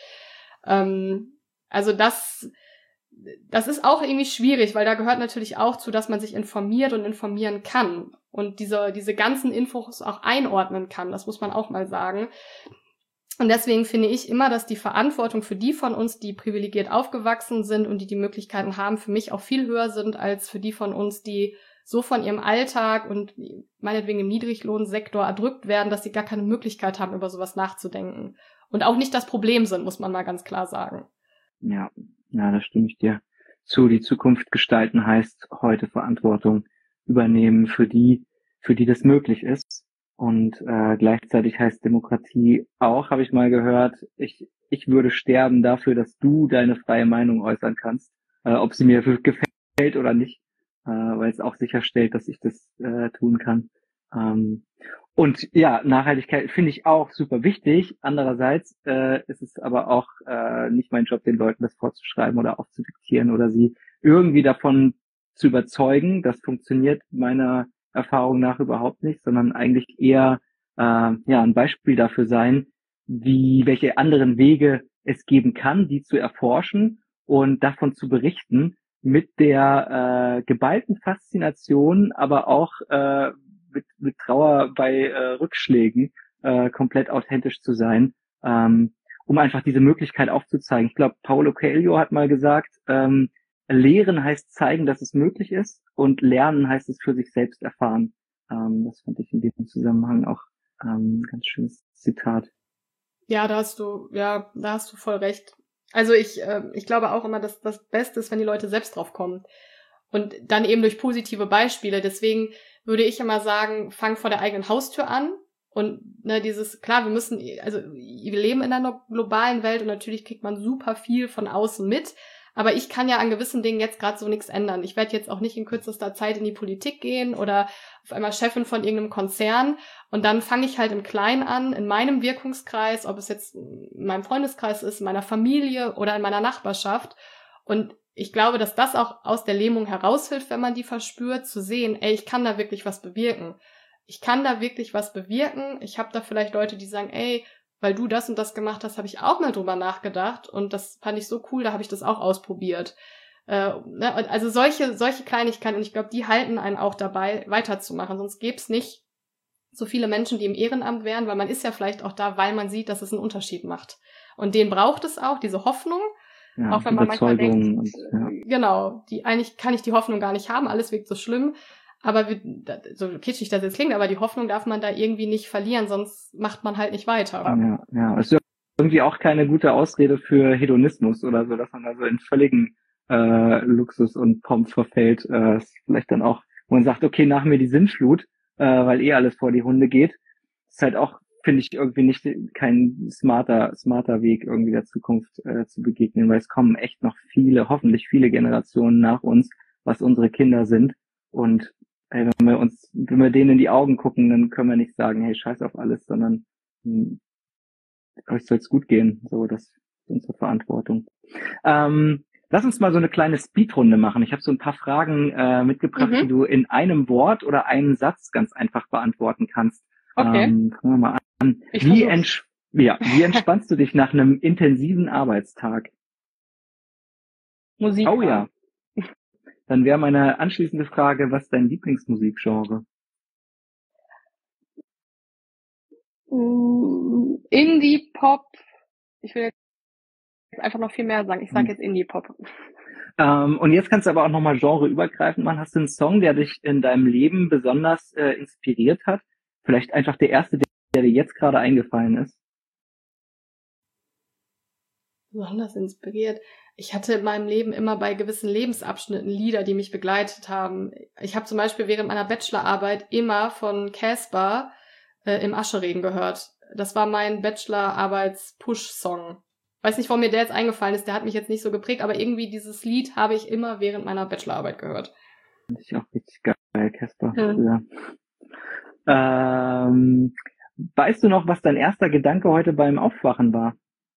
Ähm, also das, das ist auch irgendwie schwierig, weil da gehört natürlich auch zu, dass man sich informiert und informieren kann und diese, diese ganzen Infos auch einordnen kann. Das muss man auch mal sagen. Und deswegen finde ich immer, dass die Verantwortung für die von uns, die privilegiert aufgewachsen sind und die die Möglichkeiten haben, für mich auch viel höher sind als für die von uns, die so von ihrem Alltag und meinetwegen im Niedriglohnsektor erdrückt werden, dass sie gar keine Möglichkeit haben, über sowas nachzudenken. Und auch nicht das Problem sind, muss man mal ganz klar sagen. Ja, ja, da stimme ich dir zu. Die Zukunft gestalten heißt heute Verantwortung übernehmen für die, für die das möglich ist. Und äh, gleichzeitig heißt Demokratie auch, habe ich mal gehört, ich ich würde sterben dafür, dass du deine freie Meinung äußern kannst, äh, ob sie mir gefällt oder nicht, äh, weil es auch sicherstellt, dass ich das äh, tun kann. Ähm, und ja, Nachhaltigkeit finde ich auch super wichtig. Andererseits äh, ist es aber auch äh, nicht mein Job, den Leuten das vorzuschreiben oder aufzudiktieren oder sie irgendwie davon zu überzeugen. Das funktioniert meiner Erfahrung nach überhaupt nicht, sondern eigentlich eher äh, ja ein Beispiel dafür sein, wie welche anderen Wege es geben kann, die zu erforschen und davon zu berichten, mit der äh, geballten Faszination, aber auch äh, mit, mit Trauer bei äh, Rückschlägen äh, komplett authentisch zu sein, ähm, um einfach diese Möglichkeit aufzuzeigen. Ich glaube, Paulo Coelho hat mal gesagt, ähm, Lehren heißt zeigen, dass es möglich ist, und Lernen heißt es für sich selbst erfahren. Ähm, das fand ich in diesem Zusammenhang auch ähm, ein ganz schönes Zitat. Ja, da hast du, ja, da hast du voll recht. Also ich, äh, ich glaube auch immer, dass das Beste ist, wenn die Leute selbst drauf kommen. Und dann eben durch positive Beispiele. Deswegen würde ich immer sagen, fang vor der eigenen Haustür an. Und ne, dieses, klar, wir müssen, also wir leben in einer globalen Welt und natürlich kriegt man super viel von außen mit. Aber ich kann ja an gewissen Dingen jetzt gerade so nichts ändern. Ich werde jetzt auch nicht in kürzester Zeit in die Politik gehen oder auf einmal Chefin von irgendeinem Konzern. Und dann fange ich halt im Kleinen an, in meinem Wirkungskreis, ob es jetzt in meinem Freundeskreis ist, in meiner Familie oder in meiner Nachbarschaft. Und ich glaube, dass das auch aus der Lähmung heraushilft, wenn man die verspürt, zu sehen, ey, ich kann da wirklich was bewirken. Ich kann da wirklich was bewirken. Ich habe da vielleicht Leute, die sagen, ey, weil du das und das gemacht hast, habe ich auch mal drüber nachgedacht und das fand ich so cool, da habe ich das auch ausprobiert. Äh, ne? Also solche solche Kleinigkeiten, und ich glaube, die halten einen auch dabei, weiterzumachen. Sonst gäbe es nicht so viele Menschen, die im Ehrenamt wären, weil man ist ja vielleicht auch da, weil man sieht, dass es einen Unterschied macht. Und den braucht es auch, diese Hoffnung. Ja, auch wenn man manchmal denkt, und, ja. genau, die eigentlich kann ich die Hoffnung gar nicht haben, alles wirkt so schlimm. Aber wir, so kitschig das jetzt klingt, aber die Hoffnung darf man da irgendwie nicht verlieren, sonst macht man halt nicht weiter. Ja, ja. Es ist irgendwie auch keine gute Ausrede für Hedonismus oder so, dass man da so in völligen äh, Luxus und Pomp verfällt. Äh, ist vielleicht dann auch, wo man sagt, okay, nach mir die Sintflut, äh, weil eh alles vor die Hunde geht. Ist halt auch, finde ich, irgendwie nicht kein smarter, smarter Weg, irgendwie der Zukunft äh, zu begegnen, weil es kommen echt noch viele, hoffentlich viele Generationen nach uns, was unsere Kinder sind. Und hey, wenn wir uns, wenn wir denen in die Augen gucken, dann können wir nicht sagen, hey, scheiß auf alles, sondern hm, euch soll's gut gehen. So, das ist unsere Verantwortung. Ähm, lass uns mal so eine kleine Speedrunde machen. Ich habe so ein paar Fragen äh, mitgebracht, mhm. die du in einem Wort oder einem Satz ganz einfach beantworten kannst. Okay. Ähm, fangen wir mal an. Ich Wie, ents- ja, wie entspannst du dich nach einem intensiven Arbeitstag? Musik. Oh ja. Dann wäre meine anschließende Frage, was ist dein Lieblingsmusikgenre? Indie Pop. Ich will jetzt einfach noch viel mehr sagen. Ich sage jetzt Indie Pop. Ähm, und jetzt kannst du aber auch nochmal genreübergreifend machen. Hast du einen Song, der dich in deinem Leben besonders äh, inspiriert hat? Vielleicht einfach der erste, der, der dir jetzt gerade eingefallen ist? Besonders inspiriert. Ich hatte in meinem Leben immer bei gewissen Lebensabschnitten Lieder, die mich begleitet haben. Ich habe zum Beispiel während meiner Bachelorarbeit immer von Casper äh, im Ascheregen gehört. Das war mein Bachelorarbeits-Push-Song. Weiß nicht, warum mir der jetzt eingefallen ist, der hat mich jetzt nicht so geprägt, aber irgendwie dieses Lied habe ich immer während meiner Bachelorarbeit gehört. Das ist ja auch richtig geil, Casper. Hm. Ja. Ähm, weißt du noch, was dein erster Gedanke heute beim Aufwachen war?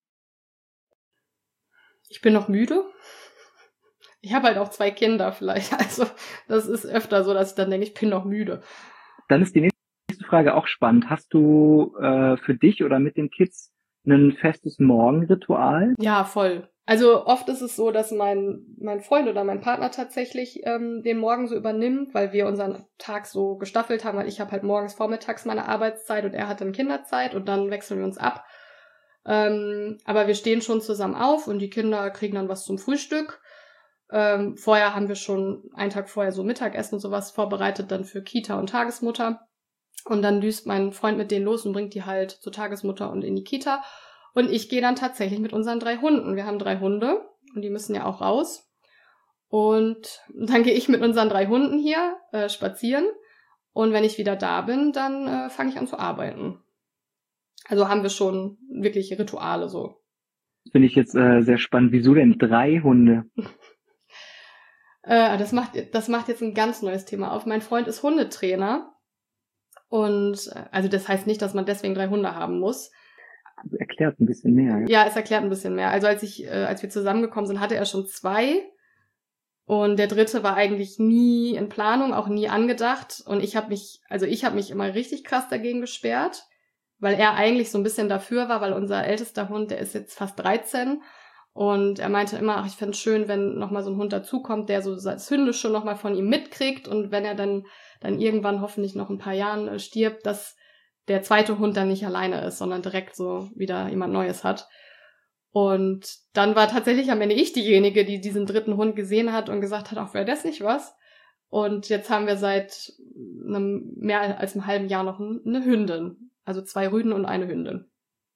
Ich bin noch müde. Ich habe halt auch zwei Kinder vielleicht. Also das ist öfter so, dass ich dann denke, ich bin noch müde. Dann ist die nächste Frage auch spannend. Hast du äh, für dich oder mit den Kids ein festes Morgenritual? Ja, voll. Also oft ist es so, dass mein mein Freund oder mein Partner tatsächlich ähm, den Morgen so übernimmt, weil wir unseren Tag so gestaffelt haben, weil ich habe halt morgens vormittags meine Arbeitszeit und er hat dann Kinderzeit und dann wechseln wir uns ab. Ähm, aber wir stehen schon zusammen auf und die Kinder kriegen dann was zum Frühstück. Ähm, vorher haben wir schon einen Tag vorher so Mittagessen und sowas vorbereitet, dann für Kita und Tagesmutter. Und dann düst mein Freund mit denen los und bringt die halt zur Tagesmutter und in die Kita. Und ich gehe dann tatsächlich mit unseren drei Hunden. Wir haben drei Hunde und die müssen ja auch raus. Und dann gehe ich mit unseren drei Hunden hier äh, spazieren. Und wenn ich wieder da bin, dann äh, fange ich an zu arbeiten. Also haben wir schon wirklich Rituale so. finde ich jetzt äh, sehr spannend. Wieso denn drei Hunde? äh, das macht, das macht jetzt ein ganz neues Thema auf. Mein Freund ist Hundetrainer. Und also das heißt nicht, dass man deswegen drei Hunde haben muss. Also erklärt ein bisschen mehr. Ja, ja es erklärt ein bisschen mehr. Also als ich, äh, als wir zusammengekommen sind, hatte er schon zwei. Und der dritte war eigentlich nie in Planung, auch nie angedacht. Und ich habe mich, also ich habe mich immer richtig krass dagegen gesperrt, weil er eigentlich so ein bisschen dafür war, weil unser ältester Hund, der ist jetzt fast dreizehn. Und er meinte immer, ach, ich fände es schön, wenn nochmal so ein Hund dazukommt, der so das Hündische nochmal von ihm mitkriegt. Und wenn er dann, dann irgendwann hoffentlich noch ein paar Jahren äh, stirbt, dass der zweite Hund dann nicht alleine ist, sondern direkt so wieder jemand Neues hat. Und dann war tatsächlich am Ende ich diejenige, die diesen dritten Hund gesehen hat und gesagt hat, ach, wäre das nicht was? Und jetzt haben wir seit einem, mehr als einem halben Jahr noch eine Hündin. Also zwei Rüden und eine Hündin.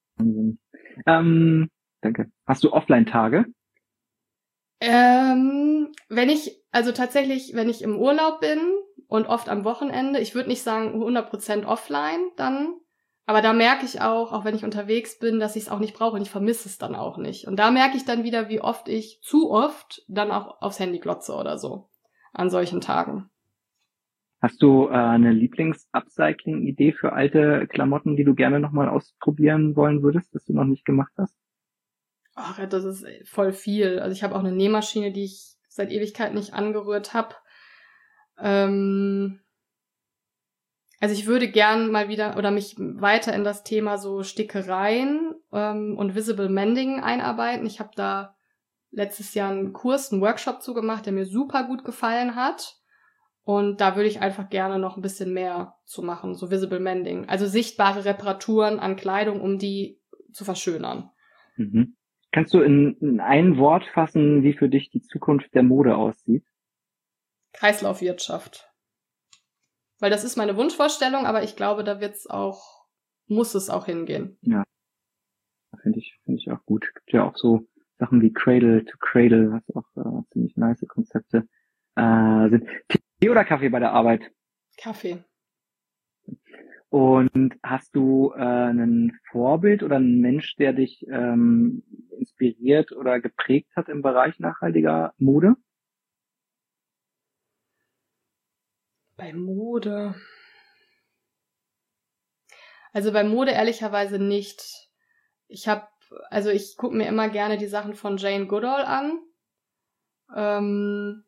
Ähm, danke. Hast du Offline-Tage? Ähm, wenn ich, also tatsächlich, wenn ich im Urlaub bin und oft am Wochenende, ich würde nicht sagen hundert Prozent offline dann, aber da merke ich auch, auch wenn ich unterwegs bin, dass ich es auch nicht brauche und ich vermisse es dann auch nicht. Und da merke ich dann wieder, wie oft ich zu oft dann auch aufs Handy glotze oder so an solchen Tagen. Hast du äh, eine Lieblings-Upcycling-Idee für alte Klamotten, die du gerne nochmal ausprobieren wollen würdest, das du noch nicht gemacht hast? Ach, das ist voll viel. Also ich habe auch eine Nähmaschine, die ich seit Ewigkeit nicht angerührt habe. Ähm, also ich würde gern mal wieder oder mich weiter in das Thema so Stickereien ähm, und Visible Mending einarbeiten. Ich habe da letztes Jahr einen Kurs, einen Workshop zugemacht, der mir super gut gefallen hat. Und da würde ich einfach gerne noch ein bisschen mehr zu machen, so Visible Mending. Also sichtbare Reparaturen an Kleidung, um die zu verschönern. Mhm. Kannst du in, in ein Wort fassen, wie für dich die Zukunft der Mode aussieht? Kreislaufwirtschaft. Weil das ist meine Wunschvorstellung, aber ich glaube, da wird's auch, muss es auch hingehen. Ja, finde ich, finde ich auch gut. Es gibt ja auch so Sachen wie Cradle to Cradle, was auch äh, ziemlich nice Konzepte äh, sind. Tee oder Kaffee bei der Arbeit? Kaffee. Und hast du äh, ein Vorbild oder einen Mensch, der dich ähm, inspiriert oder geprägt hat im Bereich nachhaltiger Mode? Bei Mode. Also bei Mode ehrlicherweise nicht. Ich habe, also ich gucke mir immer gerne die Sachen von Jane Goodall an. Ähm,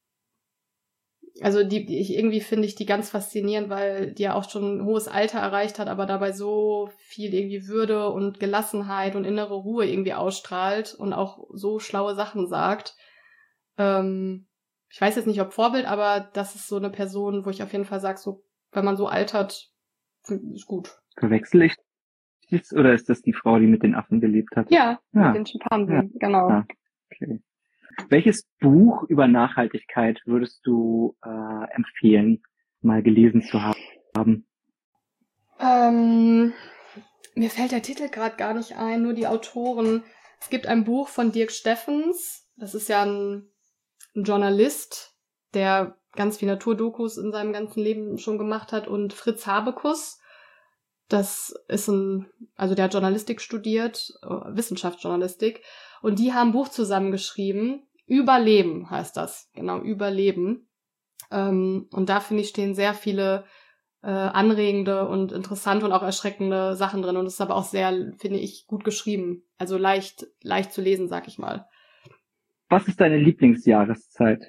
also die, die ich irgendwie finde ich die ganz faszinierend, weil die ja auch schon ein hohes Alter erreicht hat, aber dabei so viel irgendwie Würde und Gelassenheit und innere Ruhe irgendwie ausstrahlt und auch so schlaue Sachen sagt. Ähm, ich weiß jetzt nicht, ob Vorbild, aber das ist so eine Person, wo ich auf jeden Fall sage, so, wenn man so altert, ist gut. Verwechsel ich das oder ist das die Frau, die mit den Affen gelebt hat? Ja, ja. mit den Schimpansen, ja. Genau. Ja. Okay. Welches Buch über Nachhaltigkeit würdest du äh, empfehlen, mal gelesen zu haben? Ähm, mir fällt der Titel gerade gar nicht ein, nur die Autoren. Es gibt ein Buch von Dirk Steffens, das ist ja ein ein Journalist, der ganz viel Naturdokus in seinem ganzen Leben schon gemacht hat, und Fritz Habekus, das ist ein, also der hat Journalistik studiert, Wissenschaftsjournalistik, und die haben ein Buch zusammengeschrieben, Überleben heißt das, genau, Überleben. Ähm, und da, finde ich, stehen sehr viele äh, anregende und interessante und auch erschreckende Sachen drin, und es ist aber auch sehr, finde ich, gut geschrieben, also leicht, leicht zu lesen, sag ich mal. Was ist deine Lieblingsjahreszeit?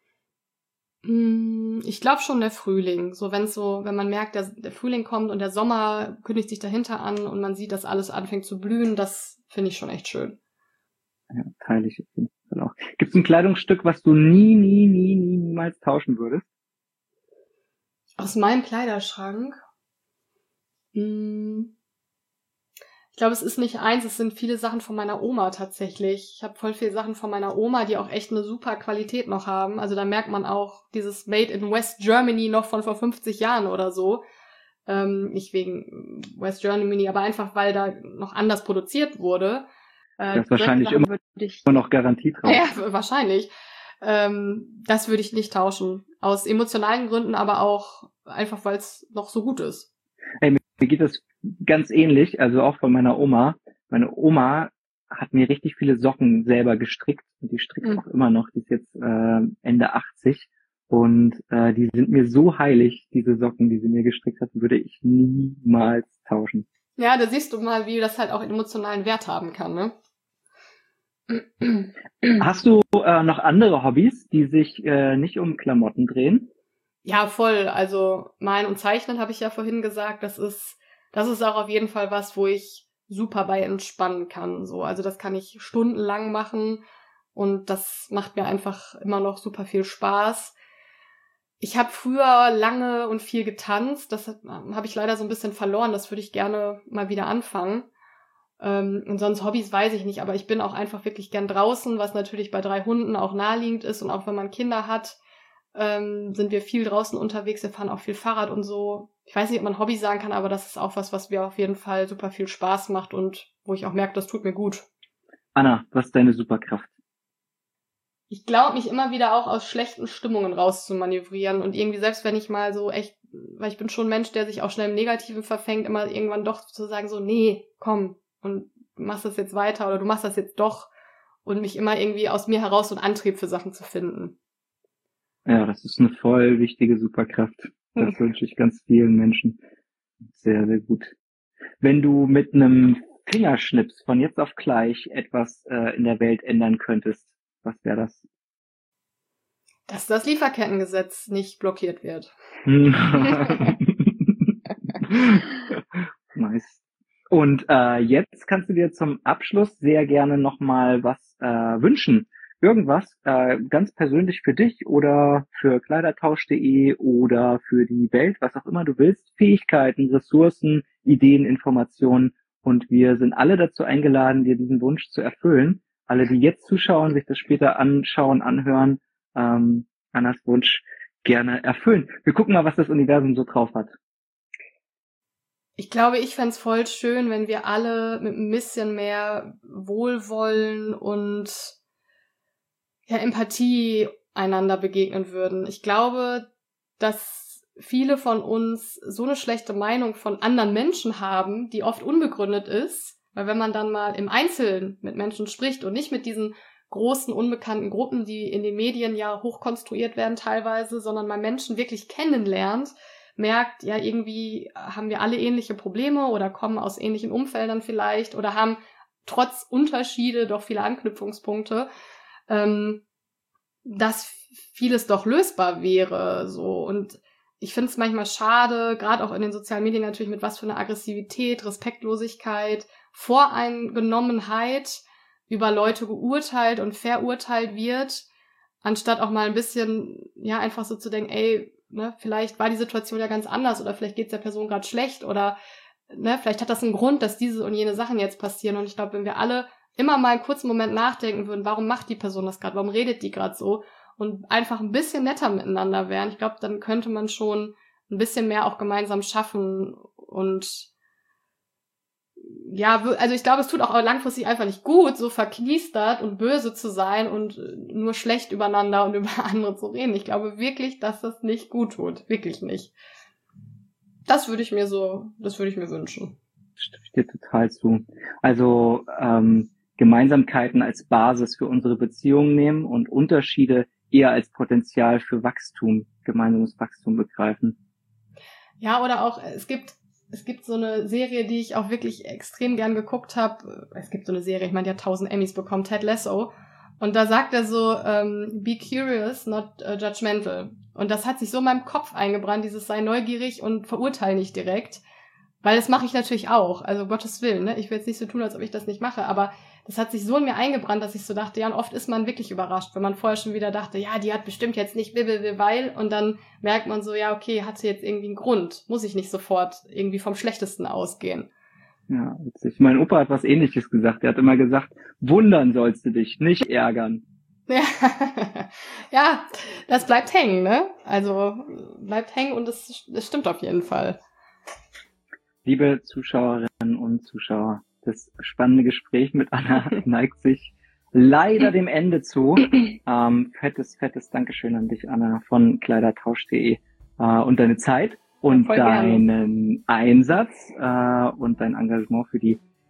Ich glaube schon der Frühling. So, wenn so, wenn man merkt, der, der Frühling kommt und der Sommer kündigt sich dahinter an und man sieht, dass alles anfängt zu blühen, das finde ich schon echt schön. Ja, teile ich auf jeden Fall auch. Gibt es ein Kleidungsstück, was du nie, nie, nie, nie, niemals tauschen würdest? Aus meinem Kleiderschrank? Hm. Ich glaube, es ist nicht eins, es sind viele Sachen von meiner Oma tatsächlich. Ich habe voll viele Sachen von meiner Oma, die auch echt eine super Qualität noch haben. Also da merkt man auch dieses Made in West Germany noch von vor fünfzig Jahren oder so. Ähm, nicht wegen West Germany, aber einfach, weil da noch anders produziert wurde. Äh, das ist wahrscheinlich immer, ich, immer noch Garantie drauf. Ja, wahrscheinlich. Ähm, das würde ich nicht tauschen. Aus emotionalen Gründen, aber auch einfach, weil es noch so gut ist. Hey, mir geht das ganz ähnlich, also auch von meiner Oma. Meine Oma hat mir richtig viele Socken selber gestrickt und die strickt Mhm. auch immer noch. Die ist jetzt äh, Ende achtzig und äh, die sind mir so heilig, diese Socken, die sie mir gestrickt hat, würde ich niemals tauschen. Ja, da siehst du mal, wie das halt auch emotionalen Wert haben kann, ne? Hast du äh, noch andere Hobbys, die sich äh, nicht um Klamotten drehen? Ja, voll. Also Malen und Zeichnen habe ich ja vorhin gesagt. Das ist, das ist auch auf jeden Fall was, wo ich super bei entspannen kann. So, also das kann ich stundenlang machen und das macht mir einfach immer noch super viel Spaß. Ich habe früher lange und viel getanzt. Das habe ich leider so ein bisschen verloren. Das würde ich gerne mal wieder anfangen. Ähm, und sonst Hobbys weiß ich nicht, aber ich bin auch einfach wirklich gern draußen, was natürlich bei drei Hunden auch naheliegend ist. Und auch wenn man Kinder hat, ähm, sind wir viel draußen unterwegs. Wir fahren auch viel Fahrrad und so. Ich weiß nicht, ob man Hobby sagen kann, aber das ist auch was, was mir auf jeden Fall super viel Spaß macht und wo ich auch merke, das tut mir gut. Anna, was ist deine Superkraft? Ich glaube, mich immer wieder auch aus schlechten Stimmungen rauszumanövrieren und irgendwie, selbst wenn ich mal so echt, weil ich bin schon ein Mensch, der sich auch schnell im Negativen verfängt, immer irgendwann doch zu sagen so, nee, komm, und du machst das jetzt weiter oder du machst das jetzt doch und mich immer irgendwie aus mir heraus so einen Antrieb für Sachen zu finden. Ja, das ist eine voll wichtige Superkraft. Das wünsche ich ganz vielen Menschen. Sehr, sehr gut. Wenn du mit einem Fingerschnips von jetzt auf gleich etwas äh, in der Welt ändern könntest, was wäre das? Dass das Lieferkettengesetz nicht blockiert wird. Nice. Und äh, jetzt kannst du dir zum Abschluss sehr gerne nochmal was äh, wünschen. Irgendwas äh, ganz persönlich für dich oder für kleidertausch punkt de oder für die Welt, was auch immer du willst. Fähigkeiten, Ressourcen, Ideen, Informationen. Und wir sind alle dazu eingeladen, dir diesen Wunsch zu erfüllen. Alle, die jetzt zuschauen, sich das später anschauen, anhören, ähm, Annas Wunsch gerne erfüllen. Wir gucken mal, was das Universum so drauf hat. Ich glaube, ich fänd's voll schön, wenn wir alle mit ein bisschen mehr Wohlwollen und ja, Empathie einander begegnen würden. Ich glaube, dass viele von uns so eine schlechte Meinung von anderen Menschen haben, die oft unbegründet ist, weil wenn man dann mal im Einzelnen mit Menschen spricht und nicht mit diesen großen, unbekannten Gruppen, die in den Medien ja hochkonstruiert werden teilweise, sondern mal Menschen wirklich kennenlernt, merkt, ja, irgendwie haben wir alle ähnliche Probleme oder kommen aus ähnlichen Umfeldern vielleicht oder haben trotz Unterschiede doch viele Anknüpfungspunkte, ähm, dass vieles doch lösbar wäre, so. Und ich finde es manchmal schade, gerade auch in den sozialen Medien natürlich, mit was für einer Aggressivität, Respektlosigkeit, Voreingenommenheit über Leute geurteilt und verurteilt wird, anstatt auch mal ein bisschen, ja, einfach so zu denken, ey, ne, vielleicht war die Situation ja ganz anders oder vielleicht geht's der Person gerade schlecht oder ne, vielleicht hat das einen Grund, dass diese und jene Sachen jetzt passieren. Und ich glaube, wenn wir alle immer mal einen kurzen Moment nachdenken würden, warum macht die Person das gerade, warum redet die gerade so und einfach ein bisschen netter miteinander wären, ich glaube, dann könnte man schon ein bisschen mehr auch gemeinsam schaffen und ja, also ich glaube, es tut auch langfristig einfach nicht gut, so verknistert und böse zu sein und nur schlecht übereinander und über andere zu reden. Ich glaube wirklich, dass das nicht gut tut. Wirklich nicht. Das würde ich mir so, das würde ich mir wünschen. Stimme ich dir total zu. Also ähm, Gemeinsamkeiten als Basis für unsere Beziehungen nehmen und Unterschiede eher als Potenzial für Wachstum, gemeinsames Wachstum begreifen. Ja, oder auch, es gibt Es gibt so eine Serie, die ich auch wirklich extrem gern geguckt habe. Es gibt so eine Serie, ich meine, die hat tausend Emmys bekommen, Ted Lasso. Und da sagt er so, ähm, be curious, not uh, judgmental. Und das hat sich so in meinem Kopf eingebrannt, dieses sei neugierig und verurteile nicht direkt. Weil das mache ich natürlich auch, also Gottes Willen, ne? Ich will jetzt nicht so tun, als ob ich das nicht mache, aber das hat sich so in mir eingebrannt, dass ich so dachte, ja, und oft ist man wirklich überrascht, wenn man vorher schon wieder dachte, ja, die hat bestimmt jetzt nicht weil, und dann merkt man so, ja, okay, hatte jetzt irgendwie einen Grund, muss ich nicht sofort irgendwie vom Schlechtesten ausgehen. Ja, witzig. Mein Opa hat was Ähnliches gesagt, er hat immer gesagt, wundern sollst du dich, nicht ärgern. Ja, ja, das bleibt hängen, ne? Also bleibt hängen und das, das stimmt auf jeden Fall. Liebe Zuschauerinnen und Zuschauer, das spannende Gespräch mit Anna neigt sich leider dem Ende zu. Ähm, fettes, fettes Dankeschön an dich, Anna, von kleidertausch punkt de äh, und deine Zeit und ja, deinen Einsatz äh, und dein Engagement für die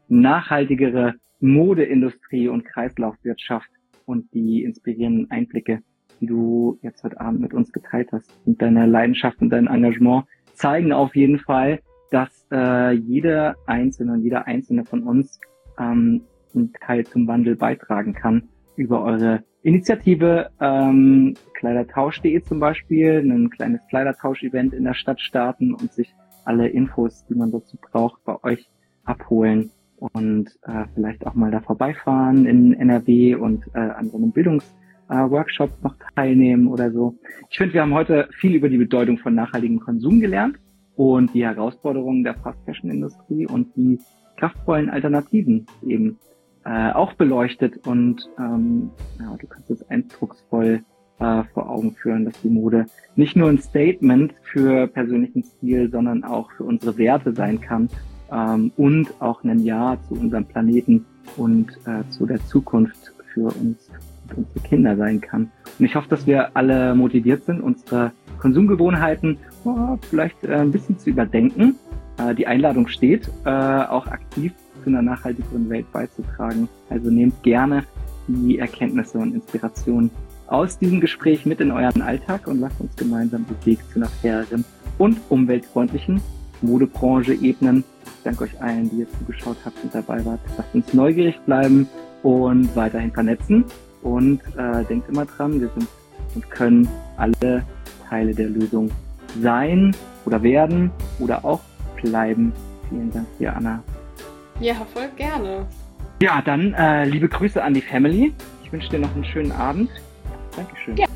nachhaltigere Modeindustrie und Kreislaufwirtschaft und die inspirierenden Einblicke, die du jetzt heute Abend mit uns geteilt hast. Und deine Leidenschaft und dein Engagement zeigen auf jeden Fall, dass äh, jeder Einzelne und jeder Einzelne von uns ähm, einen Teil zum Wandel beitragen kann über eure Initiative ähm, Kleidertausch punkt de zum Beispiel, ein kleines Kleidertausch-Event in der Stadt starten und sich alle Infos, die man dazu braucht, bei euch abholen und äh, vielleicht auch mal da vorbeifahren in N R W und äh, an so einem Bildungsworkshop äh, noch teilnehmen oder so. Ich finde, wir haben heute viel über die Bedeutung von nachhaltigem Konsum gelernt und die Herausforderungen der Fast-Fashion-Industrie und die kraftvollen Alternativen eben äh, auch beleuchtet. Und ähm, ja, du kannst es eindrucksvoll äh, vor Augen führen, dass die Mode nicht nur ein Statement für persönlichen Stil, sondern auch für unsere Werte sein kann ähm, und auch ein Ja zu unserem Planeten und äh, zu der Zukunft für uns und unsere Kinder sein kann. Und ich hoffe, dass wir alle motiviert sind, unsere Konsumgewohnheiten oh, vielleicht äh, ein bisschen zu überdenken. Äh, die Einladung steht, äh, auch aktiv zu einer nachhaltigeren Welt beizutragen. Also nehmt gerne die Erkenntnisse und Inspirationen aus diesem Gespräch mit in euren Alltag und lasst uns gemeinsam den Weg zu einer faireren und umweltfreundlichen Modebranche ebnen. Ich danke euch allen, die ihr zugeschaut habt und dabei wart. Lasst uns neugierig bleiben und weiterhin vernetzen. Und äh, denkt immer dran, wir sind und können alle Teile der Lösung sein oder werden oder auch bleiben. Vielen Dank dir, Anna. Ja, voll gerne. Ja, dann äh, liebe Grüße an die Family. Ich wünsche dir noch einen schönen Abend. Dankeschön. Ja.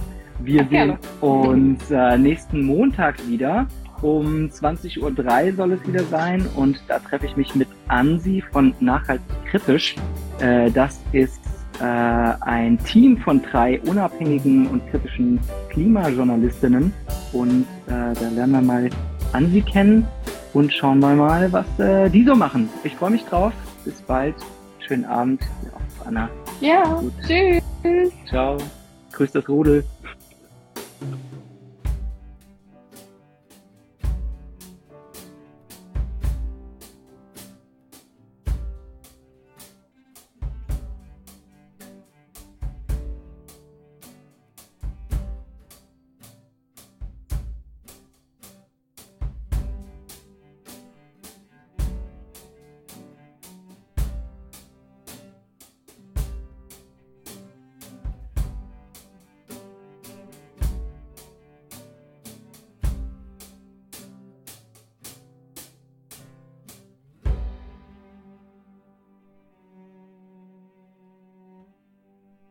Wir sehen uns äh, nächsten Montag wieder. Um zwanzig Uhr drei soll es wieder sein. Und da treffe ich mich mit Ansi von Nachhaltig Kritisch. Äh, das ist äh, ein Team von drei unabhängigen und kritischen Klimajournalistinnen. Und äh, da lernen wir mal Ansi kennen und schauen wir mal, was äh, die so machen. Ich freue mich drauf. Bis bald. Schönen Abend. Ja, Anna. Ja, Gut. tschüss. Ciao. Grüß das Rudel.